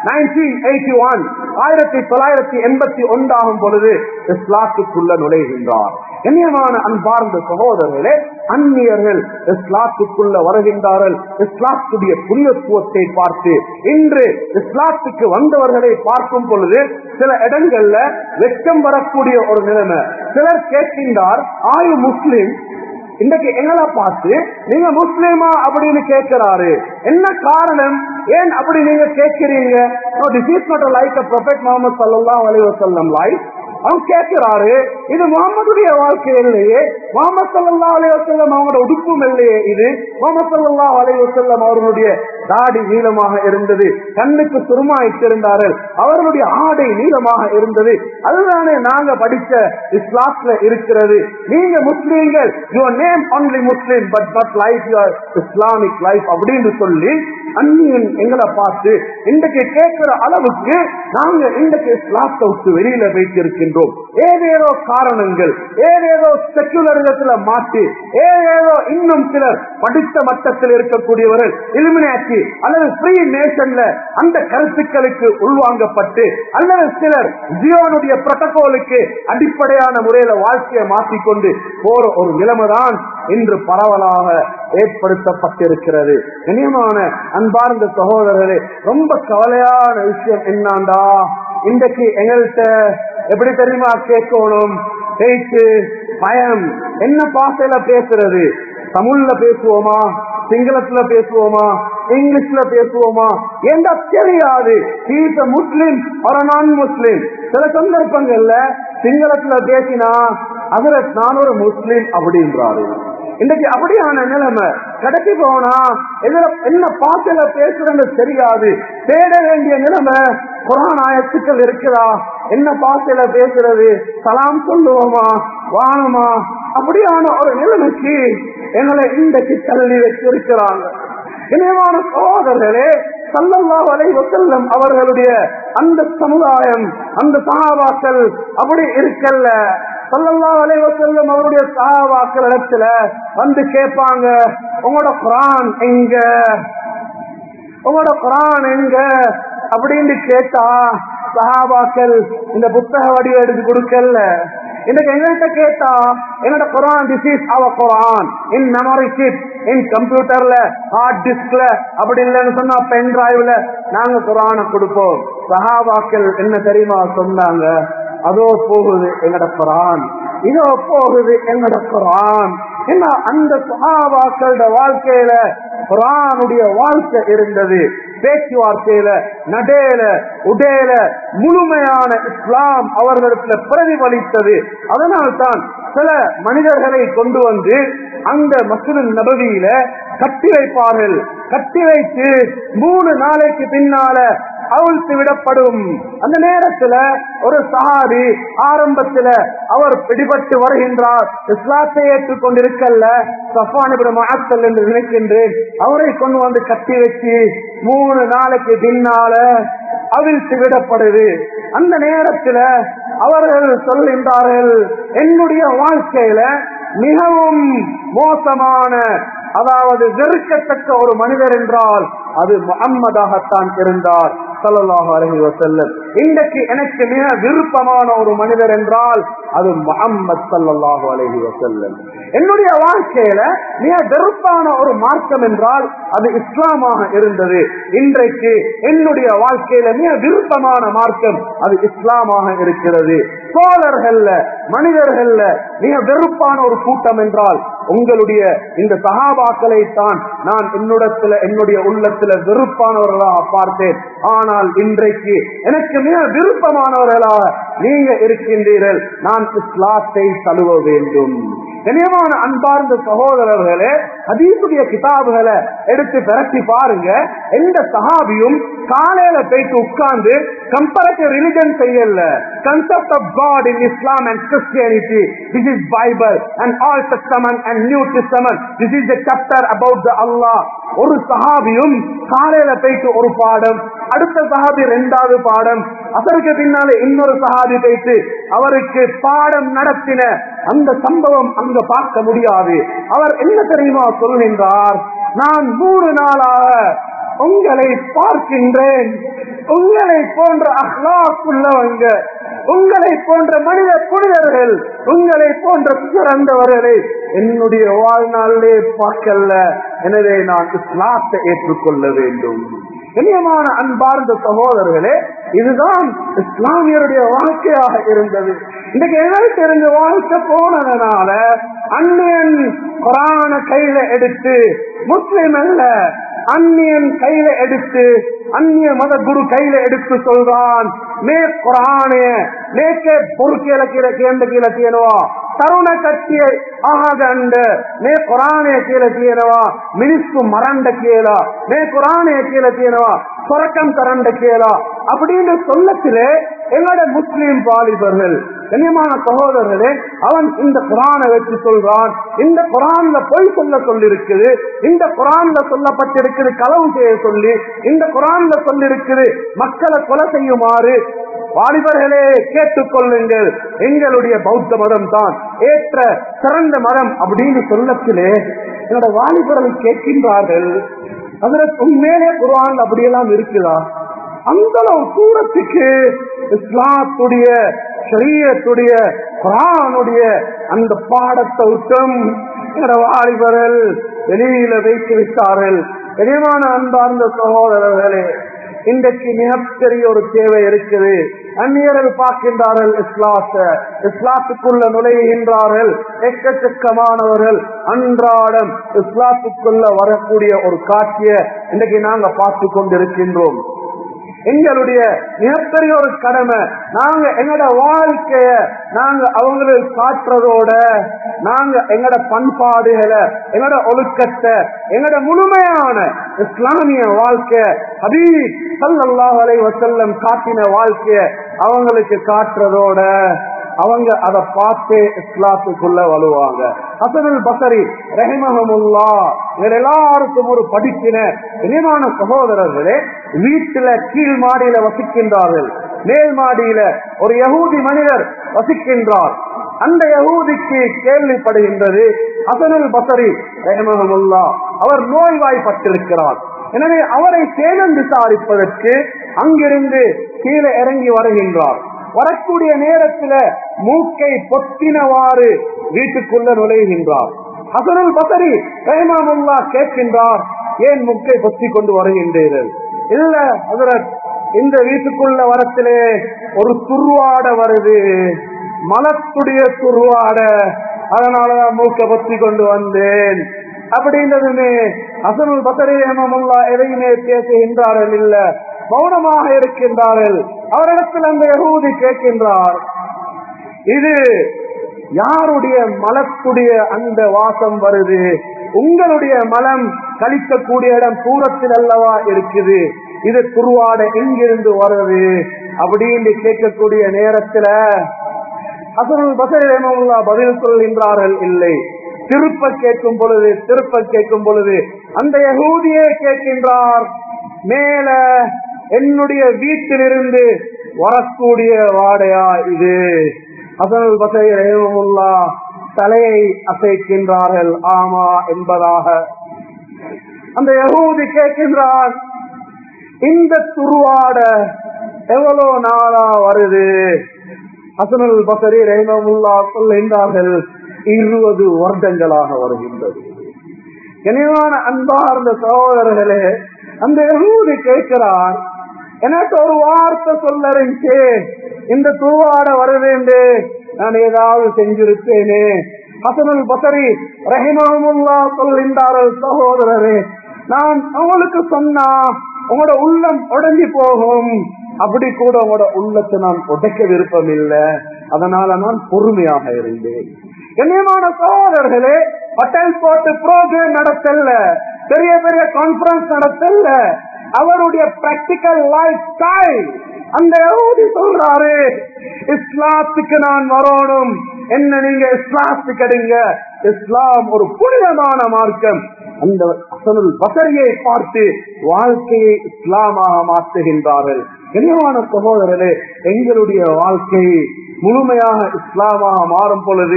ஆயிரத்தி தொள்ளாயிரத்தி எண்பத்தி ஒன்றாகும் பொழுது இஸ்லாத்துக்குள்ள நுழைகின்றார். கண்ணியமான அன்பார்ந்த சகோதரர்களே, அந்நியர்கள் இஸ்லாத்துக்குள்ள வருகின்றார்கள். இஸ்லாத்துடைய புனிதத்துவத்தை பார்த்து இன்று இஸ்லாத்துக்கு வந்தவர்களை பார்க்கும் பொழுது சில இடங்கள்ல வெட்கம் வரக்கூடிய ஒரு நிலைமை. சிலர் கேட்கின்றார், ஆயு முஸ்லிம், இன்றைக்கு எங்களை பார்த்து நீங்க முஸ்லிமா அப்படின்னு கேட்கிறாரு, என்ன காரணம், ஏன் அப்படி நீங்க கேட்கிறீங்க? This is not like a prophet Muhammad sallallahu alaihi wasallam life. அவன் கேட்கிறாரு, இது முகமதுடைய வாழ்க்கை இல்லையே, முகமது ஸல்லல்லாஹு அலைஹி வஸல்லம் அவங்களோட உடுப்பும் இல்லையே, இது முகமது ஸல்லல்லாஹு அலைஹி வஸல்லம் அவர்களுடைய தாடி நீளமாக இருந்தது, கண்ணுக்கு சுருமாயிட்டிருந்தார்கள், அவர்களுடைய ஆடை நீளமாக இருந்தது, அதுதானே நாங்க படிச்ச இஸ்லாத்துல இருக்கிறது. நீங்க முஸ்லீம்கள், your name only Muslim but but life your Islamic life அப்படின்னு சொல்லி அந்நியன் எங்களை பார்த்து இன்றைக்கு கேட்கிற அளவுக்கு நாங்க இன்றைக்கு இஸ்லாத்தை விட்டு வெளியில வைத்திருக்கின்றோம். ஏதேதோ காரணங்கள், ஏதேதோ செக்குலரிசத்துல மாற்றி, ஏதேதோ இன்னும் சிலர் படித்த மட்டத்தில் இருக்கக்கூடியவர்கள் இலுமினாட்டி அல்லது ஃப்ரீ நேஷன்ல அந்த கருத்துக்களுக்கு உள்வாங்கப்பட்டு, அல்லது சிலர் ஜியோனுடைய புரோட்டோகாலுக்கு அடிப்படையான முறையில வாழ்க்கையை மாற்றிக்கொண்டு போற ஒரு நிலைமைதான் இன்று பரவலாக ஏற்படுத்தப்பட்டிருக்கிறது. கண்ணியமான அன்பார்ந்த சகோதரர்களே, ரொம்ப கவலையான விஷயம் என்னண்டா, இன்றைக்கு எங்கள்கிட்ட எப்படி தெரியுமா கேட்கணும், பேச்சு பயம், என்ன பாசையில பேசுறது, தமிழ்ல பேசுவோமா, சிங்களத்துல பேசுவோமா, இங்கிலீஷ்ல பேசுவோமா என்றா தெரியாது. முஸ்லிம் ஒரு நான் முஸ்லிம். சில சந்தர்ப்பங்கள்ல சிங்களத்துல பேசினா அதுல நான் ஒரு முஸ்லிம் அப்படின்றாரு. இன்றைக்கு அப்படியான நிலைமை. கடைசி போனா எதுல என்ன பாசையில பேசுறது தெரியாது, தேட வேண்டிய நிலைமை. குர்ஆன் ஆயத்துக்கள் இருக்குதா, என்ன பாசையில பேசுறது, சலாம் சொல்லுவோமா வாணுமா, அப்படியான ஒரு நிலைமைக்கு எங்களை இன்றைக்கு தள்ளி வச்சிருக்கிறாங்க. இணையமான சகோதரர்களே, ஸல்லல்லாஹு அலைஹி வஸல்லம் அவர்களுடைய அந்த சமுதாயம், அந்த சஹாபாக்கள் அப்படி இருக்கல்ல. ஸல்லல்லாஹு அலைஹி வஸல்லம் அவருடைய சஹாபாக்கள் இடத்துல வந்து கேட்பாங்க, உங்களோட குர்ஆன் எங்க, உங்களோட குர்ஆன் எங்க அப்படின்னு கேட்டா சஹாபாக்கள் இந்த புத்தக வடிவம் எடுத்து கொடுக்கல. இன்னைக்கு எங்கள்கிட்ட கேட்டா என்னோட Quran, this is our Quran in memory chip, in கம்ப்யூட்டர்ல, ஹார்ட் டிஸ்க்ல, அப்படி இல்லைன்னு சொன்னா பென் டிரைவ்ல நாங்க குர்ஆனை கொடுப்போம். சஹாபாக்கள் என்ன தெரியுமா சொன்னாங்க, அதோ போகுது எங்கட குர்ஆன், இதோ போகுது எங்கட குர்ஆன். என்ன அந்த சஹாபாக்களோட வாழ்க்கையில குர்ஆனுடைய வாழ்க்கை இருந்தது. பேச்சுவார்த்தையில, நடேல, உடேல முழுமையான இஸ்லாம் அவர்களிடத்துல பிரதிபலித்தது. அதனால்தான் சில மனிதர்களை கொண்டு வந்து அந்த மஸ்ஜித் நபவியில கட்டி வைப்பார்கள். கட்டி வைத்து மூணு நாளைக்கு பின்னால அவிழ்த்து விடப்படும். அந்த நேரத்துல ஒரு சஹாபி ஆரம்பத்துல அவர் பிடிபட்டு வருகின்றார், இஸ்லாத்தை ஏற்றுக் கொண்டிருக்கல்ல, ஸஃப்வான் இப்னு முஅத்தல் என்று நினைக்கின்றேன். அவரை கொண்டு வந்து கட்டி வச்சு மூணு நாளைக்கு பின்னால அவிழ்த்து விடப்படுது. அந்த நேரத்துல அவர்கள் சொல்கின்றார்கள், என்னுடைய வாழ்க்கையில மிகவும் மோசமான, அதாவது வெறுக்கத்தக்க ஒரு மனிதர் என்றால் அது முஹம்மதாகத்தான் இருந்தார் ஸல்லல்லாஹு அலைஹி வஸல்லம். இன்றைக்கு எனக்கு மிக விருப்பமான ஒரு மனிதர் என்றால் அது முஹம்மது ஸல்லல்லாஹு அலைஹி வஸல்லம். என்னுடைய வாழ்க்கையில மிக வெறுப்பான ஒரு மார்க்கம் என்றால் அது இஸ்லாமாக இருந்தது. இன்றைக்கு என்னுடைய வாழ்க்கையில மிக விருப்பமான மார்க்கம் அது இஸ்லாமாக இருக்கிறது. சோழர்கள்ல, மனிதர்கள்ல மிக வெறுப்பான ஒரு கூட்டம் என்றால் உங்களுடைய இந்த சஹாபாக்களை தான் நான் என்னுடத்துல, என்னுடைய உள்ளத்துல வெறுப்பானவர்களாக பார்த்தேன். ஆனால் இன்றைக்கு எனக்கு மிக விருப்பமானவர்களாக நீங்க இருக்கின்றீர்கள். நான் இஸ்லாத்தை தழுவ வேண்டும். கண்ணியமான அன்பார்ந்த சகோதரர்களே, ஹதீஸுடைய கிதாபுகளை எடுத்து பிரட்டி பாருங்க. எந்த சஹாபியும் காலையில போயிட்டு உட்கார்ந்து கம்பேரிட்டிவ் ரிலிஜன் செய்யல. Concept of God in Islam and Christianity, this is Bible and old testament and new testament, this is a chapter about the Allah. ஒரு சஹாபியும் காலையில போயிட்டு ஒரு பாடம், அடுத்த சஹாபி இரண்டாவது பாடம், அதற்கு பின்னாலே இன்னொரு சஹாபி போயிட்டு அவருக்கு பாடம் நடத்தின அந்த சம்பவம் அங்க பார்க்க முடியாது. அவர் என்ன தெரியுமா சொல்கின்றார், நான் மூணு நாளாக உங்களை பார்க்கின்றேன், உங்களை போன்ற அஹ்லாக் உள்ளவங்க, உங்களை போன்ற மனித புனிதர்கள், உங்களை போன்ற சிறந்தவர்களை என்னுடைய வாழ்நாளிலே பார்க்கல. எனவே நான் இஸ்லாத்தை ஏற்றுக்கொள்ள வேண்டும். கண்ணியமான அன்பார்ந்த சகோதரர்களே, இதுதான் இஸ்லாமியருடைய வாழ்க்கையாக இருந்தது. இன்றைக்கு எங்களுக்கு இருந்து வாழ்க்கை போனதுனால அந்நியன் குரான கையில எடுத்து, முஸ்லிம் அல்ல அந்நியன் கையில எடுத்து, அந்நிய மத குரு கையில எடுத்து சொல்றான், மே குரானே மேக்கே பொறுக்கேல கீழே கேண்ட கீழே தீனவா தருண கட்சிய ஆகாத அண்ட மே குரானே கீழே தீனவா மினிஸ்கு மரண்ட கீழா மே குரானே கீழே தீனவா சொரக்கம் கரண்ட கீழா அப்படின்னு சொல்லத்திலே எங்களோட முஸ்லீம் வாலிபர்கள், கண்ணியமான சகோதரர்களே, அவன் இந்த குரானை வச்சு சொல்றான், இந்த குரான்ல பொய் சொல்ல சொல்லிருக்குது, இந்த குரான்ல சொல்லப்பட்டிருக்குது களவு செய்ய சொல்லி, இந்த குரான்ல சொல்லிருக்குது மக்களை கொலை செய்யுமாறு. வாலிபர்களே கேட்டுக்கொள்ளுங்கள், எங்களுடைய பௌத்த மதம் தான் ஏற்ற சிறந்த மதம் அப்படின்னு சொல்லத்திலே என்னோட வாலிபர்கள் கேட்கின்றார்கள், அதற்கு உண்மையிலே குர்ஆன் அப்படியெல்லாம் இருக்குதா? அந்த தூரத்துக்கு இஸ்லாத்துடைய ஷரியத்துடைய குர்ஆனுடைய அந்த பாடத்தை விட்டும் என்னோட வாலிபர்கள் வெளியில வைத்து விட்டார்கள். கனிவான அன்பார்ந்த சகோதரர்களே, இன்றைக்கு மிகப்பெரிய ஒரு தேவை இருக்குது. அந்நியர்கள் பார்க்கின்றார்கள் இஸ்லாத்தை, இஸ்லாத்துக்குள்ள நுழைகின்றார்கள். எக்கச்சக்கமானவர்கள் அன்றாடம் இஸ்லாத்துக்குள்ள வரக்கூடிய ஒரு காட்சியை இன்றைக்கு நாங்க பார்த்து கொண்டிருக்கின்றோம். எங்களுடைய மிகப்பெரிய ஒரு கடமை, நாங்க எங்களோட வாழ்க்கைய நாங்க அவங்களுக்கு காட்டுறதோட நாங்க எங்களோட பண்பாடுகளை, எங்களோட ஒழுக்கத்தை, எங்களோட முழுமையான இஸ்லாமிய வாழ்க்கை ஹபீப் ஸல்லல்லாஹு அலைஹி வஸல்லம் காட்டின வாழ்க்கைய அவங்களுக்கு காட்டுறதோட அவங்க அதை பார்த்து இஸ்லாத்துக்குள்ள வருவாங்க. ஹஸனுல் பஸரி ரஹிமஹுல்லாஹ் எல்லாருக்கும் ஒரு படிப்பின இனிமான சகோதரர்களே, வீட்டுல கீழ் மாடியில வசிக்கின்றார்கள், மேல் மாடியில ஒரு யஹூதி மனிதர் வசிக்கின்றார். அந்த யஹூதிக்கு கேள்விப்படுகின்றது, ஹஸனுல் பஸரி ரஹிமஹுல்லாஹ் அவர் நோய்வாய்ப்பட்டிருக்கிறார். எனவே அவரை சேதம் விசாரிப்பதற்கு அங்கிருந்து கீழே இறங்கி வருகின்றார். வரக்கூடிய நேரத்துல மூக்கை பொத்தினவாறு வீட்டுக்குள்ள நுழைகின்றார். ஹஸனுல் பஸரி ரஹிமஹுல்லாஹ் கேட்கின்றார், ஏன் மூக்கை பொத்தி கொண்டு வருகின்றீர்கள்? இல்ல ஹஸரத், இந்த வீட்டுக்குள்ள வரத்திலே ஒரு துர்வாட வருது, மலத்துடைய துர்வாட, அதனாலதான் மூக்கை பொத்தி கொண்டு வந்தேன் அப்படின்றதுமே ஹஸனுல் பஸரி ரஹிமஹுல்லாஹ் எதையுமே பேசுகின்றார்கள் இல்ல, மௌனமாக இருக்கின்றார்கள். அவரிடத்தில் அந்த யஹூதி கேட்கின்றார், இது யாருடைய மலத்துடைய அந்த வாசம் வருது? உங்களுடைய மலம் கழிக்கக்கூடிய இடம் தூரத்தில் அல்லவா இருக்குது, இது துருவாட எங்கிருந்து வருது அப்படின்னு கேட்கக்கூடிய நேரத்துல ஹஸனுல் பஸரி ரஹிமஹுல்லாஹ் பதில் சொல்கின்றார்கள், இல்லை. திருப்ப கேட்கும் பொழுது திருப்ப கேட்கும் பொழுது அந்த யஹூதியே கேட்கின்றார், மேல என்னுடைய வீட்டிலிருந்து வரக்கூடிய வாடையா இது? ஹஸனுல் பஸரி ரஹிமஹுல்லாஹ் தலையை அசைக்கின்றார்கள், ஆமா என்பதாக. அந்த யஹூதி கேட்கின்றார், இந்த துருவாட எவ்வளவு நாளா வருது? ஹஸனுல் பஸரி ரஹிமஹுல்லாஹ் சொல்கின்றார்கள், இருபது வருடங்களாக வருகின்றது. கனிவான அன்பார்ந்த சகோதரர்களே, அந்த யஹூதி கேட்கிறார், எனக்கு ஒரு வார்த்தை சொல்லறிஞ்சே இந்த துருவாட வருது, நான் ஏதாவது செஞ்சிருப்பேனே. ஹஸனுல் பஸரி ரஹிமஹுல்லாஹ் சொல்கின்றார்கள், சகோதரரே, நான் உங்களுக்கு சொன்னா உங்களோட உள்ளம் உடைஞ்சு போகும், அப்படி கூட உங்களோட உள்ளத்தை நான் உடைக்க விருப்பம் இல்லை, அதனால நான் பொறுமையாக இருந்தேன். கண்ணியமான சகோதரர்களே, பட்டேல் போட்டு ப்ரோக்ராம் நடத்தல, பெரிய பெரிய கான்பரன்ஸ் நடத்தல, அவருடைய பிராக்டிக்கல் லைஃப் ஸ்டைல். அந்த யஹூதி சொல்றாரு, இஸ்லாத்துக்கு நான் வரணும், என்ன நீங்க இஸ்லாத்துக்கு எடுங்க, இஸ்லாம் ஒரு புனிதமான மார்க்கம். அந்த ஹஸனுல் பஸரியை பார்த்து வாழ்க்கையை இஸ்லாமாக மாற்றுகின்றார்கள். கண்ணியமான சகோதரர்களே, எங்களுடைய வாழ்க்கை முழுமையாக இஸ்லாமாக மாறும் பொழுது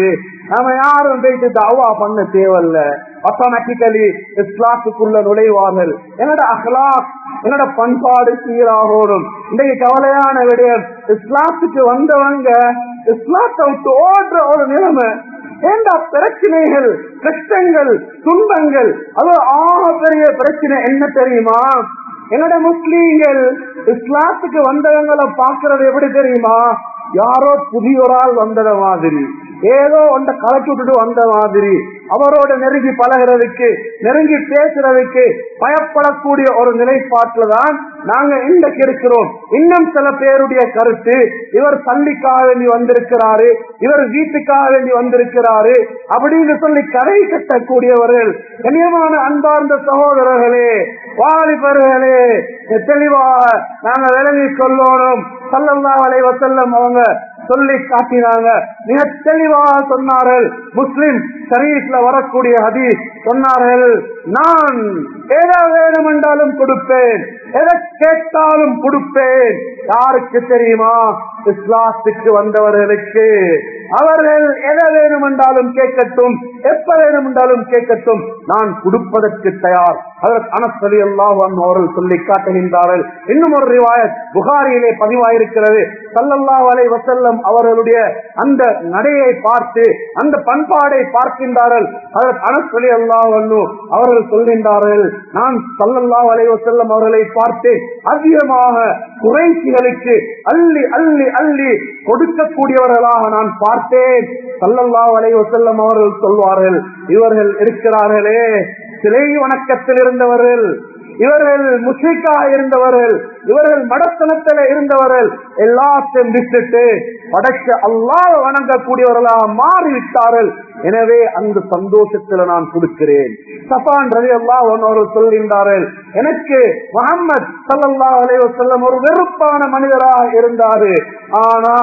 நாம யாரும் போயிட்டு தவா பண்ண தேவையில்ல, ஆட்டோமேட்டிக்கலி இஸ்லாத்துக்குள்ள நுழைவார்கள். என்னோட அஹ்லாக், என்னோட பண்பாடு சீராகணும். இன்றைக்கு கவலையான விடயம், இஸ்லாத்துக்கு வந்தவங்க இஸ்லாத்தை விட்டு ஓடுற ஒரு நிலைமை. ஏண்டா பிரச்சனைகள், கஷ்டங்கள், துன்பங்கள். அது ஆக பெரிய பிரச்சனை என்ன தெரியுமா? என்னோட முஸ்லீம்கள் இஸ்லாத்துக்கு வந்தவங்களை பாக்குறது எப்படி தெரியுமா? யாரோ புதியோரால் வந்தத மாதிரி, ஏதோ ஒன்றை கலக்கி விட்டுட்டு வந்த மாதிரி. அவரோட நெருங்கி பழகிறதுக்கு, நெருங்கி பேசுறதுக்கு பயப்படக்கூடிய ஒரு நிலைப்பாட்டுல தான் நாங்க இன்றைக்கு இருக்கிறோம். இன்னும் சில பேருடைய கருத்து, இவர் பள்ளிக்காக வேண்டி வந்திருக்கிறாரு, இவர் வீட்டுக்காக வேண்டி வந்திருக்கிறாரு அப்படின்னு சொல்லி கரை கட்டக்கூடியவர்கள். கண்ணியமான அன்பார்ந்த சகோதரர்களே, வாலிபர்களே, தெளிவாக நாங்க விலகி கொள்ளணும். ஸல்லல்லாஹு அலைஹி வஸல்லம் அவங்க சொல்லி காட்டினாங்க, மிக தெளிவாக சொன்னார்கள். முஸ்லிம் ஷரீஃப்ல வரக்கூடிய ஹதீஸ் சொன்னார்கள், நான் எதை வேணும் என்றாலும் கொடுப்பேன், எதை கேட்டாலும் கொடுப்பேன். யாருக்கு தெரியுமா? இஸ்லாத்துக்கு வந்தவர்களுக்கு. அவர்கள் எதை வேணும் என்றாலும் கேட்கட்டும், எப்ப வேணும் என்றாலும் கேட்கட்டும், நான் கொடுப்பதற்கு தயார். அதற்கு அனஸ் ரலியல்லாஹு அன்ஹு அவர்கள் சொல்லி காட்டுகின்றார்கள். இன்னும் ஒரு ரிவாயத் புகாரியிலே பதிவாயிருக்கிறது. ஸல்லல்லாஹு அலைஹி வஸல்லம் அவர்களுடைய அந்த நடையை பார்த்து, அந்த பண்பாடை பார்க்கின்றார்கள். அதற்கு அனஸ் ரலியல்லாஹு அன்ஹு அவர்கள் சொல்கின்றார்கள், நான் ஸல்லல்லாஹு அலைஹி வஸல்லம் அவர்களை பார்த்து அதிகமாக குறைஷிகளுக்கு அள்ளி அள்ளி அள்ளி கொடுக்கக்கூடியவர்களாக நான் பார்த்தேன். ஸல்லல்லாஹு அலைஹி வஸல்லம் அவர்கள் சொல்வார்கள், இவர்கள் இருக்கிறார்களே சிலை வணக்கத்தில் இருந்தவர்கள், இவர்கள் முஸ்லிக்காக இருந்தவர்கள், இவர்கள் மடத்தனத்தில் இருந்தவர்கள், எல்லாத்தையும் விட்டுட்டு படைச்ச அல்லாஹ் வணங்கக்கூடியவர்களாக மாறிவிட்டார்கள். எனவே அந்த சந்தோஷத்துல நான் கொடுக்கிறேன். சஃபான் ரலியல்லாஹு அன்ஹு அவர்கள் சொல்கின்றார்கள், எனக்கு முஹம்மது ஸல்லல்லாஹு அலைஹி வஸல்லம் ஒரு வெறுப்பான மனிதராக இருந்தாரு. ஆனா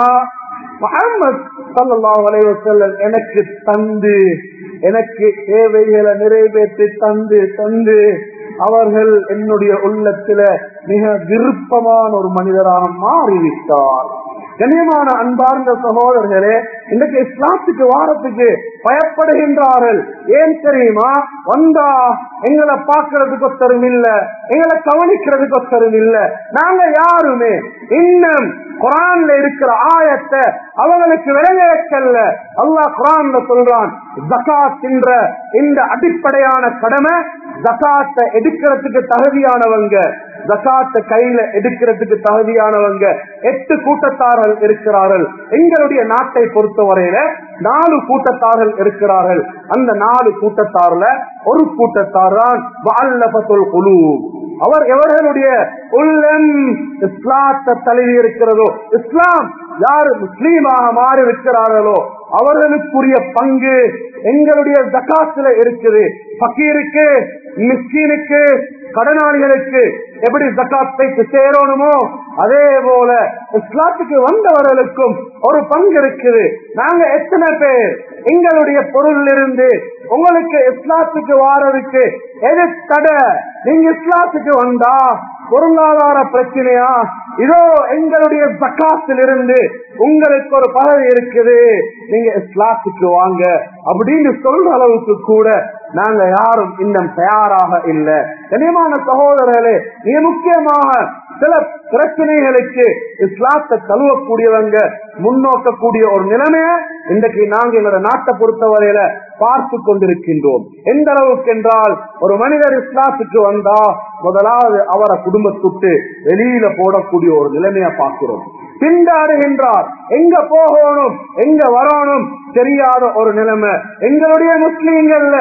முஹம்மது ஸல்லல்லாஹு அலைஹி வஸல்லம் எனக்கு தந்து, எனக்கு தேவைகளை நிறைவேற்றி தந்து தந்து அவர்கள் என்னுடைய உள்ளத்துல மிக விருப்பமான ஒரு மனிதராக மாறிவிட்டார். கண்ணியமான அன்பார்ந்த சகோதரர்களே, இன்றைக்கு இஸ்லாத்துக்கு வாரத்துக்கு பயப்படுகின்றார்கள். ஏன் தெரியுமா? வந்தா எங்களை பார்க்கறதுக்கு ஒத்தரும் இல்ல, எங்களை கவனிக்கிறதுக்கு ஒத்தரும் இல்ல. நாங்க யாருமே இன்னும் குரான்ல இருக்கிற ஆயத்தை அவங்களுக்கு விளங்கல. அல்லாஹ் குரான்ல சொல்றான், ஜகாத் என்ற இந்த அடிப்படையான கடமை, ஜகாத்தை எடுக்கிறதுக்கு தகுதியானவங்க, ஜகாத்தை கையில எடுக்கிறதுக்கு தகுதியானவங்க எட்டு கூட்டத்தார்கள் இருக்கிறார்கள். எங்களுடைய நாட்டை பொறுத்தவரையில நாலு கூட்டத்தார்கள் இருக்கிறார்கள். அந்த நாலு கூட்டத்தார்ல ஒரு கூட்டத்தார் தான் வஅல்லஃபத்துல் குலூப். அவர் எவர்களுடைய உள்ளம் இஸ்லாத்தை தழுவி இருக்கிறதோ, இஸ்லாம் யாரு முஸ்லீமாக மாறி இருக்கிறார்களோ அவர்களுக்குரிய பங்கு எங்களுடைய ஜகாத்துல இருக்குது. ஃபகீருக்கு, மிஸ்கீனுக்கு, கடனாளிகளுக்கு எப்படி ஜகாத்தை சேரணுமோ அதே போல இஸ்லாத்துக்கு வந்தவர்களுக்கும் ஒரு பங்கு இருக்குது. நாங்க எத்தனை பேர் எங்களுடைய பொருள் இருந்து உங்களுக்கு இஸ்லாத்துக்கு வாரதுக்கு எது தடை? நீங்க இஸ்லாத்துக்கு வந்தா பொருளாதார பிரச்சனையா? இதோ எங்களுடைய ஜகாத்தில் இருந்து உங்களுக்கு ஒரு பதவி இருக்குது, நீங்க இஸ்லாத்துக்கு வாங்க அப்படின்னு சொல்ற அளவுக்கு கூட நாங்க யாரும் இன்னும் தயாராக இல்லை. கனிமான சகோதரர்களே, மிக முக்கியமாக சில பிரச்சனைகளுக்கு இஸ்லாத்தை தழுவக்கூடியவங்க முன்னோக்கக்கூடிய ஒரு நிலைமையை இன்றைக்கு நாங்க எங்களோட நாட்டை பொறுத்தவரையில பார்த்து கொண்டிருக்கின்றோம். எந்த அளவுக்கு என்றால், ஒரு மனிதர் இஸ்லாத்துக்கு வந்தா முதலாவது அவரை குடும்பத்துட்டு வெளியில போடக்கூடிய ஒரு நிலைமையை பார்க்கிறோம். பின்தாடுகின்றார், எங்க போகணும் எங்க வரணும் தெரியாத ஒரு நிலைமை. எங்களுடைய முஸ்லீம்கள்ல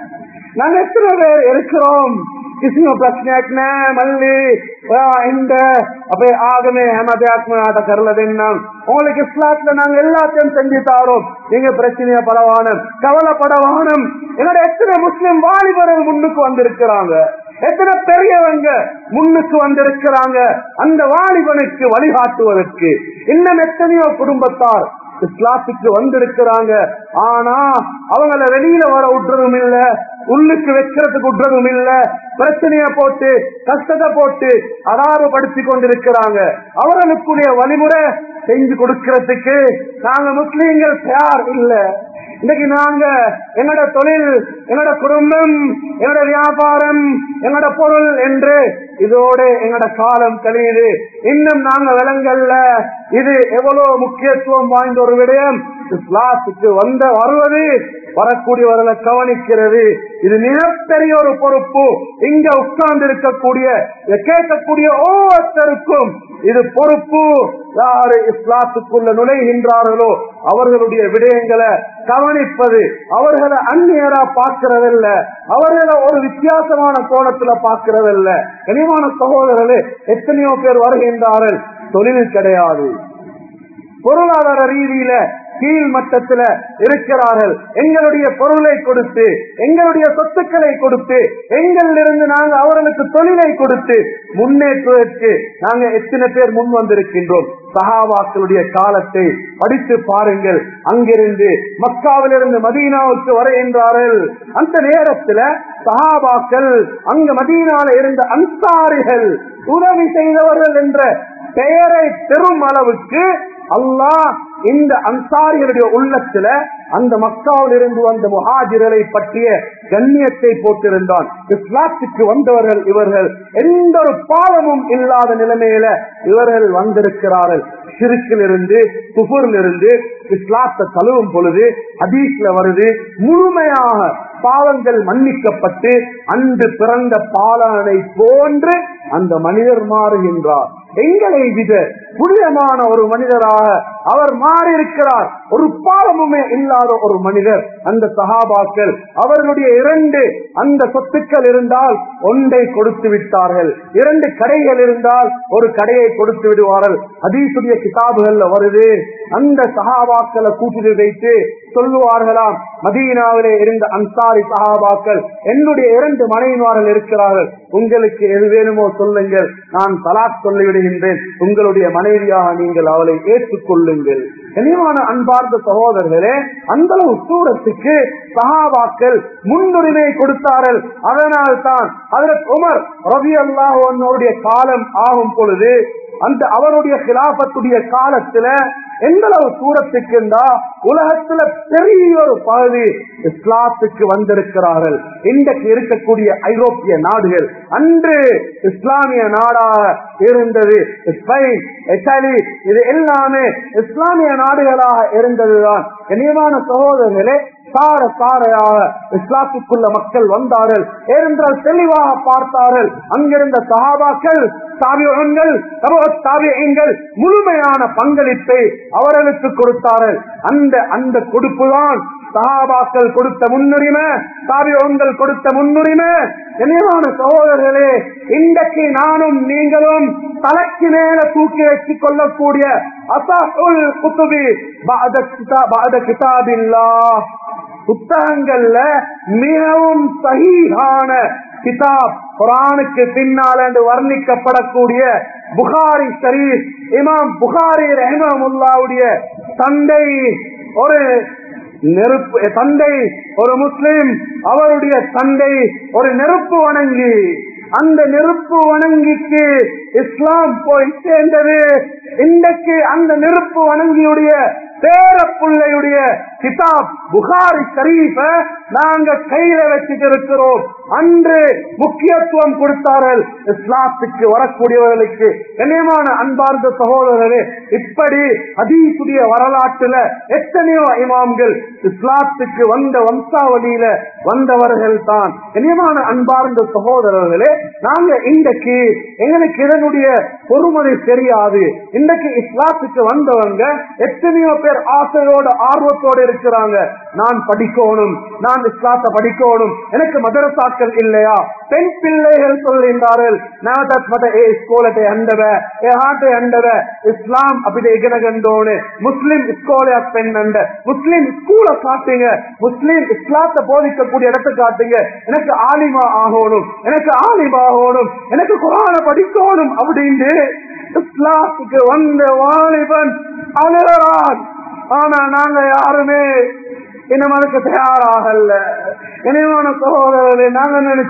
நாங்க எத்தனை பேர் இருக்கிறோம்? किसी को प्रश्न न मल्ली இந்த அப்ப ஆகமே ஹமதாத்மநாத கரலதென்னா உங்களுக்கு இஸ்லாத்துல நாங்க எல்லாத்தையும் செஞ்சு தாரோம், நீங்க பிரச்சனைய பரவானம் கவலைப்படவானம். என்னோட எத்தனை முஸ்லிம் வாலிபர்கள் முன்னுக்கு வந்திருக்கிறாங்க, எத்தனை பெரியவங்க முன்னுக்கு வந்திருக்கிறாங்க அந்த வாலிபனுக்கு வழிகாட்டுவதற்கு. இன்னும் எத்தனையோ குடும்பத்தார் இஸ்லாத்துக்கு வந்திருக்கிறாங்க, ஆனா அவங்கள வெளியில வர விட்டுறதும் இல்ல, உள்ளுக்கு வைக்கிறதுக்கு விட்டுறதும் இல்ல, பிரச்சனைய போட்டு கஷ்டத்தை போட்டு அதாபப்படுத்தி கொண்டிருக்கிறாங்க. அவர்களுக்குரிய வழிமுறை செஞ்சு கொடுக்கிறதுக்கு நாங்க முஸ்லீம்கள் தயார் இல்ல. இன்னைக்கு நாங்க என்னோட தொழில், என்னோட குடும்பம், என்னோட வியாபாரம், என்னோட பொருள் என்று இதோட எங்களோட காலம் கழியுது. இன்னும் நாங்க விலங்கல்ல இது எவ்வளவு முக்கியத்துவம் வாய்ந்த ஒரு விடயம். இஸ்லாத்துக்கு வந்த வருவது வரக்கூடியவர்களை கவனிக்கிறது. இது மிகப்பெரிய ஒரு பொறுப்பு. இங்க உட்கார்ந்து இருக்கக்கூடிய கேட்கக்கூடிய ஒவ்வொருத்தருக்கும் இது பொறுப்பு. யாரு இஸ்லாத்துக்குள்ள நுழைகின்றார்களோ அவர்களுடைய விடயங்களை கவனிப்பது, அவர்களை அந்நியரா பார்க்கிறதில்ல, அவர்களை ஒரு வித்தியாசமான கோணத்துல பார்க்கிறதில்ல. கனிவான சகோதரர்களே, எத்தனையோ பேர் வருகின்றார்கள், தொழில் கிடையாது, பொருளாதார ரீதியில கீழ் மட்டத்துல இருக்கிறார்கள். எங்களுடைய பொருளை கொடுத்து, எங்களுடைய சொத்துக்களை கொடுத்து, எங்களிலிருந்து நாங்கள் அவர்களுக்கு தொழிலை கொடுத்து முன்னேற்றுவதற்கு நாங்க எத்தனை பேர் முன் வந்திருக்கின்றோம். சஹாபாக்களுடைய காலத்தை படித்து பாருங்கள். அங்கிருந்து மக்காவிலிருந்து மதீனாவுக்கு வருகின்றார்கள். அந்த நேரத்துல சஹாபாக்கள் அங்க மதீனால இருந்த அன்சாரிகள், உதவி செய்தவர்கள் என்ற பெயரை பெறும் அளவுக்கு அல்லாஹ் இந்த அன்சாரிகளுடைய உள்ளத்துல அந்த மக்காவில் இருந்து வந்த முஹாஜிர்களை பற்றிய கண்ணியத்தை போட்டிருந்தான். இஸ்லாத்துக்கு வந்தவர்கள் இவர்கள், எந்த ஒரு பாவமும் இல்லாத நிலைமையில இவர்கள் வந்திருக்கிறார்கள். ஷிர்க்கிலிருந்து குஃப்ரிலிருந்து இஸ்லாத்தை தழுவும் பொழுது ஹதீஸ்ல வருது, முழுமையாக பாவங்கள் மன்னிக்கப்பட்டு அன்று பிறந்த பாலனை போன்று அந்த மனிதர் மாறுகின்றார். எங்களை விட புனிதமான ஒரு மனிதராக அவர் மாறி இருக்கிறார். ஒரு பாவமுமே இல்லாத ஒரு மனிதர். அந்த சஹாபாக்கள் அவர்களுடைய இரண்டு அந்த சொத்துக்கள் இருந்தால் ஒன்றை கொடுத்து விட்டார்கள், இரண்டு கடைகள் இருந்தால் ஒரு கடையை கொடுத்து விடுவார்கள். ஹதீஸுடைய கிதாபுகள்ல வருது, அந்த சஹாபாக்களை கூட்டி வைத்து சொல்லுவார்களாம், மதீனாவிலே இருந்த அன்சாரி சஹாபாக்கள், என்னுடைய இரண்டு மனைவிமார்கள் இருக்கிறார்கள், உங்களுக்கு எது வேணுமோ சொல்லுங்கள், நான் தலாக் சொல்லிவிடுகின்றேன், உங்களுடைய மனைவியாக நீங்கள் அவளை ஏற்றுக்கொள்ளுங்கள். கனிவான அன்பார்ந்த சகோதரர்களே, அந்த தூரத்துக்கு சஹாபாக்கள் முன்னுரிமை கொடுத்தார்கள். அதனால் தான் ஹஜ்ரத் உமர் ரலியல்லாஹு அன்ஹுடைய காலம் ஆகும் பொழுது அந்த அவருடைய கிலாபத்துடைய காலத்துல எந்த அளவு தூரத்துக்கு உலகத்துல பெரிய ஒரு பகுதி இஸ்லாத்துக்கு வந்திருக்கிறார்கள். இன்றைக்கு இருக்கக்கூடிய ஐரோப்பிய நாடுகள் அன்று இஸ்லாமிய நாடாக இருந்தது. ஸ்பெயின், இத்தாலி, இது எல்லாமே இஸ்லாமிய நாடுகளாக இருந்ததுதான். கண்ணியமான சகோதரர்களே, சார சாரையாக இஸ்லாத்துக்குள்ள மக்கள் வந்தார்கள். ஏனென்றால் தெளிவாக பார்த்தார்கள், அங்கிருந்த சஹாபாக்கள், தாபிஈன்கள், தபஅத் தாபிஈன்கள் முழுமையான பங்களிப்பை அவர்களுக்கு கொடுத்தார்கள். அந்த அந்த கொடுப்புதான் சஹாபாக்கள் கொடுத்த முன்னுரிமை, தாபிஈன்கள் கொடுத்த முன்னுரிமை. கண்ணியமான சகோதரர்களே, இன்றைக்கு நானும் நீங்களும் தலைக்கு மேல தூக்கி வச்சுக் கொள்ளக்கூடிய அஸஹுல் குதுபி பஅத கிதாபில்லாஹ், புத்தகங்கள்ல மிகவும் சஹீஹான கிதாப், குர்ஆனுக்கு பின்னால் என்று வர்ணிக்கப்படக்கூடிய புகாரி ஷரீஃப், இமாம் புகாரி ரஹ்மத்துல்லாஹுடைய தந்தை ஒரு நெருப்பு தந்தை ஒரு முஸ்லிம், அவருடைய தந்தை ஒரு நெருப்பு வணங்கி, அந்த நெருப்பு வணங்கிக்கு இஸ்லாம் போய் சேர்ந்தது. இன்றைக்கு அந்த நெருப்பு வணங்கியுடைய பேர பிள்ளையுடைய கிதாப் புகாரி ஷரீஃப நாங்க கையில வச்சுட்டு இருக்கிறோம். அன்று முக்கியத்துவம் கொடுத்தார்கள் இஸ்லாத்துக்கு வரக்கூடியவர்களுக்கு. கண்ணியமான அன்பார்ந்த சகோதரர்களே, இப்படி ஹதீஸுடைய வரலாற்றுல எத்தனையோ இமாம்கள் இஸ்லாத்துக்கு வந்த வம்சாவளியில வந்தவர்கள் தான். கண்ணியமான அன்பார்ந்த சகோதரர்களே, நாங்க இன்றைக்கு எங்களுக்கு இதனுடைய பொறுமதி தெரியாது. இன்றைக்கு இஸ்லாத்துக்கு வந்தவங்க எத்தனையோ பேர் ஆசையோட ஆர்வத்தோடு இருக்கிறாங்க. நான் படிக்கணும், நான் இஸ்லாத்தை படிக்கணும், எனக்கு மதரசாக்கள் இல்லையா? பெண் பிள்ளைகள் சொல்கின்றார்கள், இஸ்லாம் அப்படி எகனகண்டோனு முஸ்லிம் ஸ்கூல பெண் அண்ட முஸ்லிம் ஸ்கூலை காட்டுங்க, முஸ்லிம் இஸ்லாத்தை போதிக்கக்கூடிய இடத்தை காட்டுங்க, எனக்கு ஆலிமா ஆகணும், எனக்கு ஆலிமா ஆகணும், எனக்கு குர்ஆனை படிக்கணும் அப்படின்னு இஸ்லாத்துக்கு வந்த வாலிபன் அழுகிறான். ஆனா நாங்க யாருமே இன்னும் அதுக்கு தயாராகல. இனிமான சகோதரர்களே, நாங்க நினைச்சோம்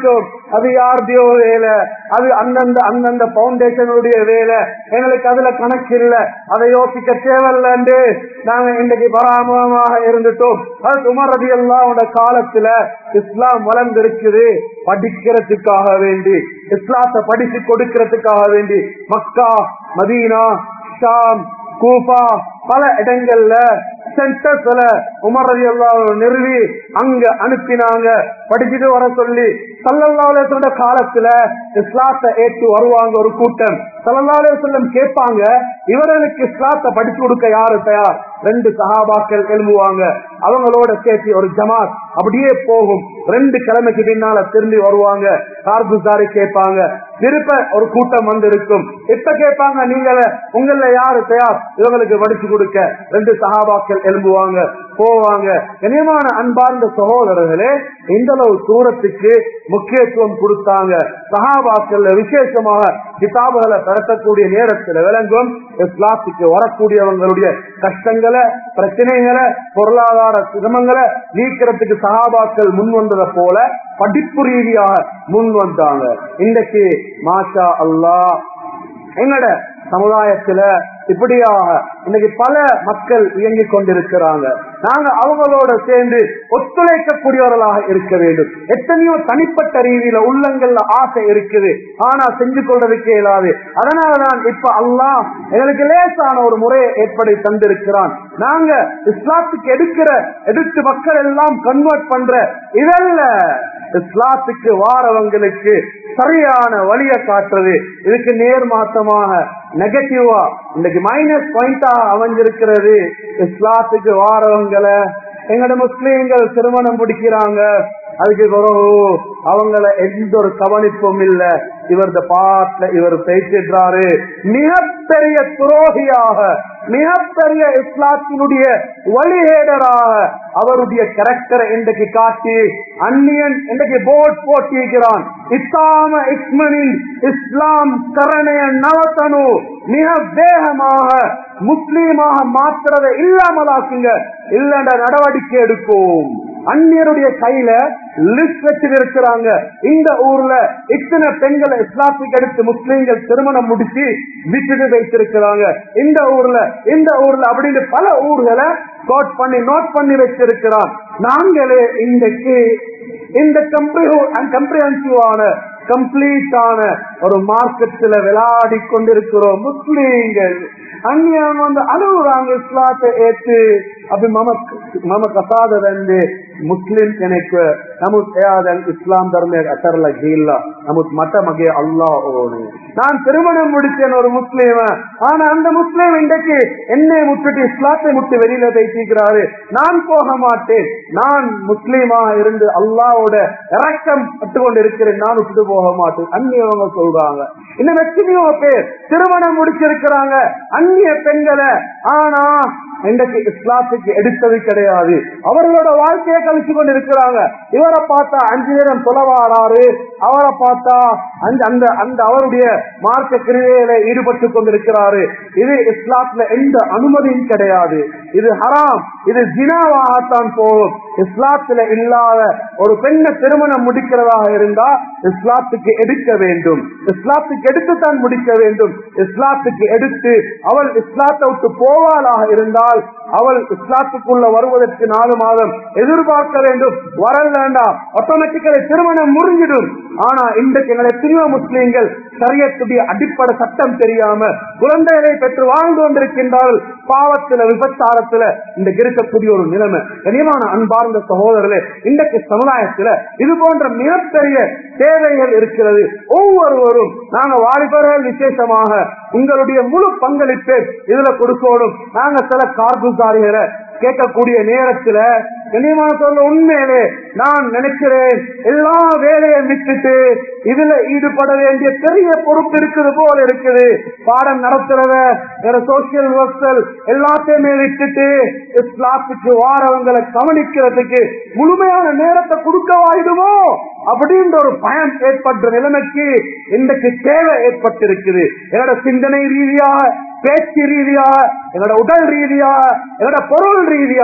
அது யாருடையோ வேலை, அது அந்தந்த அந்தந்த பவுண்டேஷனுடைய வேலை, எங்களுக்கு அதுல கணக்கு இல்லை, அதை யோசிக்க தேவையில்லை. நாங்க இன்றைக்கு பராமரமாக இருந்துட்டோம். அது உமர் ரலியல்லாஹு அன்ஹு காலத்துல இஸ்லாம் வளர்ந்திருக்குது படிக்கிறதுக்காக வேண்டி, இஸ்லாத்தை படிச்சு கொடுக்கிறதுக்காக வேண்டி மக்கா, மதீனா, ஷாம், கூஃபா பல இடங்கள்ல சென்டர்ஸ்ல உமர் ரலியல்லாஹு அன்ஹு நிறுவி அங்க அனுப்பினாங்க படிச்சுட்டு வர சொல்லி. ஸல்லல்லாஹு அலைஹி வஸல்லம் காலத்துல இஸ்லாத்தை ஏற்று வருவாங்க ஒரு கூட்டம். ஸல்லல்லாஹு அலைஹி வஸல்லம் கேட்பாங்க, இவர்களுக்கு இஸ்லாத்தை படிச்சு கொடுக்க யாரு தயார்? ரெண்டு சஹாபாக்கள் எழும்புவாங்க, அவங்களோட சேர்த்து ஒரு ஜமாத் அப்படியே போகும். ரெண்டு கிழமைக்கு பின்னால திரும்பி வருவாங்க, கார்குசாரி கேட்பாங்க, திருப்ப ஒரு கூட்டம் வந்து இருக்கும். இப்ப கேட்பாங்க, நீங்க உங்கள யாரு தயார் இவங்களுக்கு படிச்சு கொடுக்க? ரெண்டு சஹாபாக்கள் எழும்புவாங்க, போவாங்க. கண்ணியமான அன்பார்ந்த சகோதரர்களே, இந்த அளவு தூரத்துக்கு முக்கியத்துவம் கொடுத்தாங்க. சஹாபாக்கள் விசேஷமாக கிதாபுகளை பெறக்கூடிய நேரத்தில் விளங்கும் இஸ்லாத்துக்கு வரக்கூடியவங்களுடைய கஷ்டங்களை, பிரச்சனைகளை, பொருளாதார சிரமங்களை நீக்கிறதுக்கு சஹாபாக்கள் முன் வந்ததை போல படிப்பு ரீதியாக முன் வந்தாங்க. இன்றைக்கு மாஷா அல்லாஹ் எங்கட சமுதாயத்துல இப்படியாக இன்னைக்கு பல மக்கள் இயங்கிக் கொண்டிருக்கிறாங்க. நாங்க அவங்களோட சேர்ந்து ஒத்துழைக்கக்கூடியவர்களாக இருக்க வேண்டும். எத்தனையோ தனிப்பட்ட ரீதியில உள்ளங்கள்ல ஆசை இருக்குது, ஆனா செஞ்சு கொள்றதுக்கு இயலாது. அதனாலதான் இப்ப அல்லாஹ் எங்களுக்கு லேசான ஒரு முறையை ஏற்படுத்தி தந்திருக்கிறான். நாங்க இஸ்லாத்துக்கு எடுக்கிற எடுத்து மக்கள் எல்லாம் கன்வெர்ட் பண்ற இதல்ல, இஸ்லாத்துக்கு வாரவங்களுக்கு சரியான வழியை காட்டுறது. இதுக்கு நேர்மாற்றமாக நெகட்டிவா இன்னைக்கு மைனஸ் பாயிண்டா அமைஞ்சிருக்கிறது. இஸ்லாத்துக்கு வாரவங்களை எங்கட முஸ்லீம்கள் திருமணம் முடிக்கிறாங்க, அதுக்கு பிறகு அவங்கள எந்த ஒரு கவனிப்பும் இல்ல, இவரது பாட்டுல இவர் பேசிடுறாரு. மிகப்பெரிய துரோகியாக, மிகப்பெரிய இஸ்லாத்தினுடைய வழிகேடராக அவருடைய கேரக்டரை இன்றைக்கு காட்டி அந்நியன் இன்றைக்கு போர்ட் போட்டிருக்கிறான். இஸ்லாம இஸ்மனின் இஸ்லாம் கரணைய நவத்தனு, மிக வேகமாக முஸ்லீமாக மாற்றுறதை இல்லாமலாக்குங்க, இல்லண்ட நடவடிக்கை எடுக்கும். அந்நியருடைய கையில லிஸ்ட் வச்சுட்டு இருக்கிறாங்க. இந்த ஊர்ல இத்தனை பெண்களை இஸ்லாத்துக்கு எடுத்து முஸ்லீம்கள் திருமணம் முடிச்சு விட்டுட்டு வைத்திருக்கிறாங்க. இந்த ஊர்ல இந்த ஊர்ல அப்படின்னு பல ஊர்களை நோட் பண்ணி நோட் பண்ணி வச்சிருக்கிறான். நாங்களே இன்றைக்கு இந்த கம்ப்ரிஹென்சிவான கம்ப்ளீட்டான ஒரு மார்க்கெட்ல விளையாடி கொண்டிருக்கிறோம். முஸ்லீம்கள் அந்நியம் வந்து அழுகுறாங்க இஸ்லாத்தை ஏற்று. அப்படி மமக்கு மம கசாத வந்து ಮುಸ್ಲಿಂ කෙනෙක් නමුත් එයා දැන් ඉස්ලාම් ධර්මය අතරලා ගිහිල්ලා නමුත් මට මගේ අල්ලාහ් ඕනේ. நான் திருமணம் முடிச்சேன் ஒரு முஸ்லீம், ஆனா அந்த முஸ்லீம் இன்றைக்கு என்னை முட்டுட்டு இஸ்லாத்தை முட்டு வெளியில பேசிக்கிறாரு. நான் போக மாட்டேன், நான் முஸ்லீமா இருந்து அல்லாஹ்வோட இரக்கம் பட்டு கொண்டு இருக்கிறேன், நான் விட்டு போக மாட்டேன் அந்நியவங்க சொல்றாங்க. இன்னும் எத்தனையோ பேர் திருமணம் முடிச்சிருக்கிறாங்க அந்நிய பெண்களை, ஆனா இன்றைக்கு இஸ்லாத்துக்கு எடுத்தது கிடையாது. அவர்களோட வாழ்க்கையை கழிச்சு கொண்டு இருக்கிறாங்க. இவரை பார்த்தா அஞ்சு நேரம் தொலைவாராரு, அவரை பார்த்தா அந்த அந்த அவருடைய மார்க்க கிரியையில ஈடுபட்டு கொண்டிருக்கிறாரு. இது இஸ்லாத்துல எந்த அனுமதியும் கிடையாது. இது ஹராம், இது ஜினாவாகத்தான் போகும். இஸ்லாத்துல இல்லாத ஒரு பெண்ணை திருமணம் முடிக்கிறதாக இருந்தா இஸ்லாத்துக்கு எடுக்க வேண்டும், இஸ்லாத்துக்கு எடுத்துத்தான் முடிக்க வேண்டும். இஸ்லாத்துக்கு எடுத்து அவள் இஸ்லாத்தை விட்டு போவாளாக இருந்தால் அவள் இஸ்லாத்துக்குள்ள வருவதற்கு நாலு மாதம் எதிர்பார்க்க வேண்டும். வரல் வேண்டாம், ஆட்டோமேட்டிக்கலி திருமணம் முறிஞ்சிடும். ஆனா இன்றைக்கு எங்களை எத்தனையோ முஸ்லீம்கள் ஷரியத்துடைய அடிப்படை சட்டம் தெரியாம குழந்தைகளை பெற்று வாழ்ந்து கொண்டிருக்கின்றார்கள். பாவத்துல விபச்சாரத்துல இன்றைக்கு இருக்கக்கூடிய ஒரு நிலைமை. கனியமான அன்பார்ந்த சகோதரர்களே, இன்றைக்கு சமுதாயத்துல இது போன்ற மிகப்பெரிய தேவைகள் இருக்கிறது. ஒவ்வொருவரும் நாங்க வாலிபர்கள் விசேஷமாக உங்களுடைய முழு பங்களிப்பை இதுல கொடுக்கணும். நாங்க சில கார்குசாரிகளை கேட்கக்கூடிய நேரத்துல கண்ணியமான சொல்ல உண்மையிலே நான் நினைக்கிறேன் எல்லா வேலையும் விட்டுட்டு இதுல ஈடுபட வேண்டிய பெரிய பொறுப்பு இருக்குது போல இருக்குது. பாடம் நடத்துறத சோசியல் ஒர்க்கள் எல்லாத்தையுமே விட்டுட்டு இஸ்லாத்துக்கு வாரவங்களை கவனிக்கிறதுக்கு முழுமையான நேரத்தை கொடுக்க வாயிடுமோ அப்படின்ற ஒரு பயம் ஏற்பட்ட நிலைமைக்கு இன்றைக்கு தேவை ஏற்பட்டிருக்குது. என்னோட சிந்தனை ரீதியாக, பேச்சு ரீதியாக, என்னோட உடல் ரீதியாக, என்னோட பொருள் ரீதியாக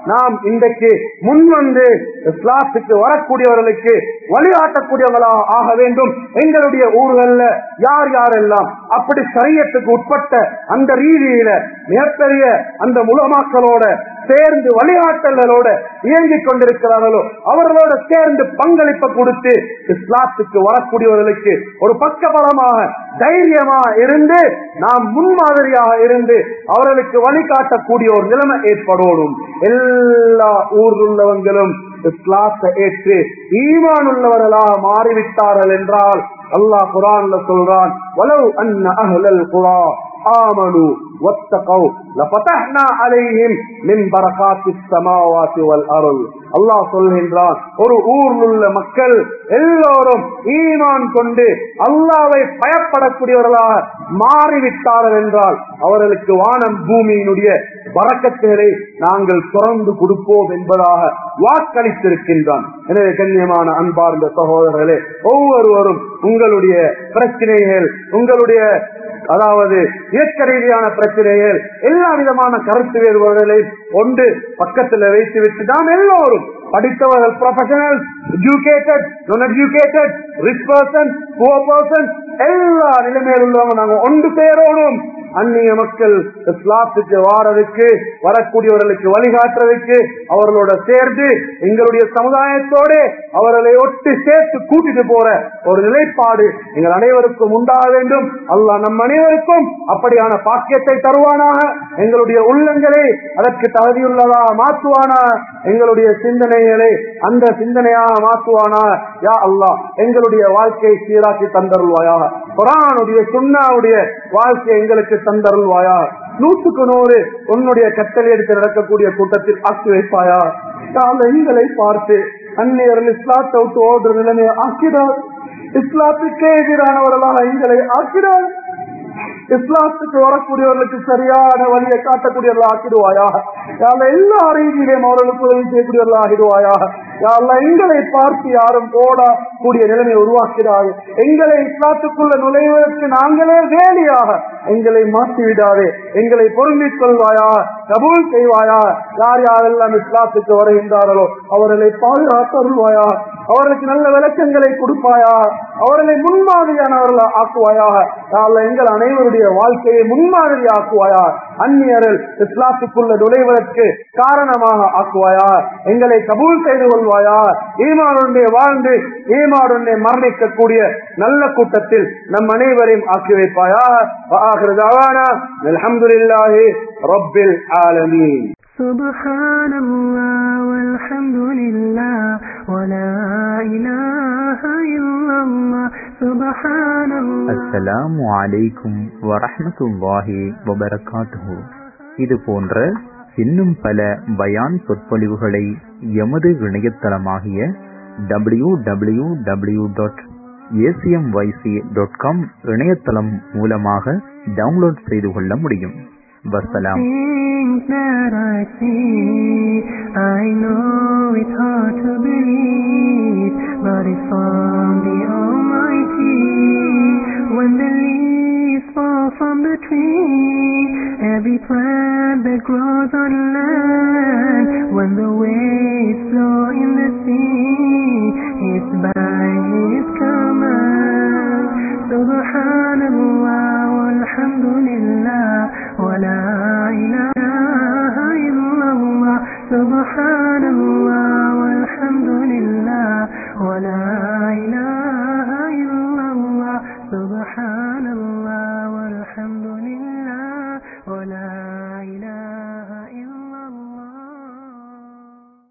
நாம் இன்றைக்கு முன் வந்து இஸ்லாத்துக்கு வரக்கூடியவர்களுக்கு வழிகாட்டக்கூடியவர்களாக ஆக வேண்டும். எங்களுடைய ஊர்களில் யார் யாரெல்லாம் அப்படி சரியத்துக்கு உட்பட்ட அந்த ரீதியில மிகப்பெரிய அந்த உலமாக்களோட சேர்ந்து வழிகாட்டல்களோட இயங்கிக் கொண்டிருக்கிறார்களோ அவர்களோட சேர்ந்து பங்களிப்பை கொடுத்து இஸ்லாத்துக்கு வரக்கூடியவர்களுக்கு ஒரு பக்கபலமாக தைரியமாக இருந்து நாம் முன்மாதிரியாக இருந்து அவர்களுக்கு வழிகாட்டக்கூடிய ஒரு நிலைமை ஏற்படணும். எல்லா ஊரில் உள்ளவங்களும் இஸ்லாத்தை ஏற்று ஈமான் உள்ளவர்களாக மாறிவிட்டார்கள் என்றால் அல்லாஹ் குர்ஆன்ல சொல்றான், வலவ் அன்ன அஹ்லல் குரா ஆமனு வத்தகவ் லஃபதஹ்னா அலைஹிம் மின் பரகாத்திஸ் ஸமாவாதி வல் அர்த். அல்லாஹ் சொல்கின்றான், ஒரு ஊரில் உள்ள மக்கள் எல்லோரும் ஈமான் கொண்டு அல்லாஹ்வை பயப்படக்கூடியவர்களாக மாறிவிட்டார்கள் என்றால் அவர்களுக்கு வானம் பூமியினுடைய பரக்கத்துகளை நாங்கள் தொடர்ந்து கொடுப்போம் என்பதாக வாக்களித்திருக்கின்றான். எனவே கண்ணியமான அன்பார்ந்த சகோதரர்களே, ஒவ்வொருவரும் உங்களுடைய பிரச்சனைகள், உங்களுடைய அதாவது இயற்கை ரீதியான பிரச்சனைகள், எல்லா விதமான கருத்து வேறுபாடுகளை ஒன்று பக்கத்தில் வைத்துவிட்டு நாம் எல்லோரும் படித்தவர்கள், ப்ரொஃபஷனல், எஜுகேட்டட், நான் educated, rich person, poor person, எல்லா நிலைமையில் உள்ளவங்க நாங்கள் ஒன்று சேரோடும் அந்நிய மக்கள் இஸ்லாத்துக்கு வாரதுக்கு வரக்கூடியவர்களுக்கு வழிகாட்டுறதுக்கு அவர்களோட சேர்ந்து எங்களுடைய சமுதாயத்தோடு அவர்களை ஒட்டு சேர்த்து கூட்டிட்டு போற ஒரு நிலைப்பாடு எங்கள் அனைவருக்கும் உண்டாக வேண்டும். அல்லாஹ் நம் அனைவருக்கும் அப்படியான பாக்கியத்தை தருவானாக. எங்களுடைய உள்ளங்களை அதற்கு தகுதியுள்ளதாக மாற்றுவானா. எங்களுடைய சிந்தனைகளை அந்த சிந்தனையாக மாற்றுவானா. யா அல்லாஹ் எங்களுடைய வாழ்க்கையை சீராக்கி தந்தருள்வாயாக. குர்ஆனுடைய சுன்னாவுடைய வாழ்க்கையை எங்களுக்கு தந்தருள்வாயா. நூற்றுக்கு நூறு உன்னுடைய கட்டளை எடுத்து நடக்கக்கூடிய கூட்டத்தில் ஆக்கி வைப்பாயா. எங்களை பார்த்து அந்நியர்கள் இஸ்லாத்தை விட்டு ஓடுற நிலைமையை ஆக்கிறார். இஸ்லாத்துக்கே எதிரானவர்களாக எங்களை ஆக்கிறார். இஸ்லாத்துக்கு வரக்கூடியவர்களுக்கு சரியான வழியை காட்டக்கூடியவர்கள் ஆக்கிடுவாயா. எல்லா ரீதியிலையும் அவர்களுக்கு உதவி செய்யக்கூடியவர்கள் ஆகிடுவாயா. எங்களை பார்த்து யாரும் ஓடக்கூடிய நிலைமை உருவாக்கிறார். எங்களை இஸ்லாத்துக்குள்ள நுழைவதற்கு நாங்களே வேலையாக எங்களை மாற்றிவிடாதே. எங்களை பொருந்திக் கொள்வாயா, கபூல் செய்வாயா. யார் யாரெல்லாம் இஸ்லாத்துக்கு வருகின்றார்களோ அவர்களை பாதுகாத்தருள்வாயா. அவர்களுக்கு நல்ல விளக்கங்களை கொடுப்பாயா. அவர்களை முன்மாதிரியானவர்கள் ஆக்குவாயாக. எங்கள் அனைவருடைய வாழ்க்கையை முன்மாதிரி ஆக்குவாயா. அந்நியர்கள் இஸ்லாத்துக்குள்ள நுழைவதற்கு காரணமாக ஆக்குவாயா. எங்களை கபூல் செய்து கொள்வாயா. ஈமானுடைய வாழ்ந்து ஈமானுடைய மரணிக்கக்கூடிய நல்ல கூட்டத்தில் நம் அனைவரையும் ஆக்கி வைப்பாயா. அல்ஹம்துலில்லாஹி ரப்பில் ஆலமீன். سبحان الله والحمد لله ولا إله إلا الله سبحان الله. அஸ்ஸலாமு அலைக்கும் வரஹ்மத்துல்லாஹி வபரகாத்துஹு. இது போன்ற இன்னும் பல பயான் சொற்பொழிவுகளை எமது இணையதளமாகிய W W W dot ACMYC dot com இணையதளம் மூலமாக டவுன்லோட் செய்து கொள்ள முடியும். வஸ்ஸலாம். Things that I see, I know it's hard to believe, but it's from the Almighty. When the leaves fall from the tree, every plant that grows on land, when the waves flow in the sea, it's by His command. Subhanallah walhamdulillah wa la ilaha illallah. Subhanallah walhamdulillah wa la ilaha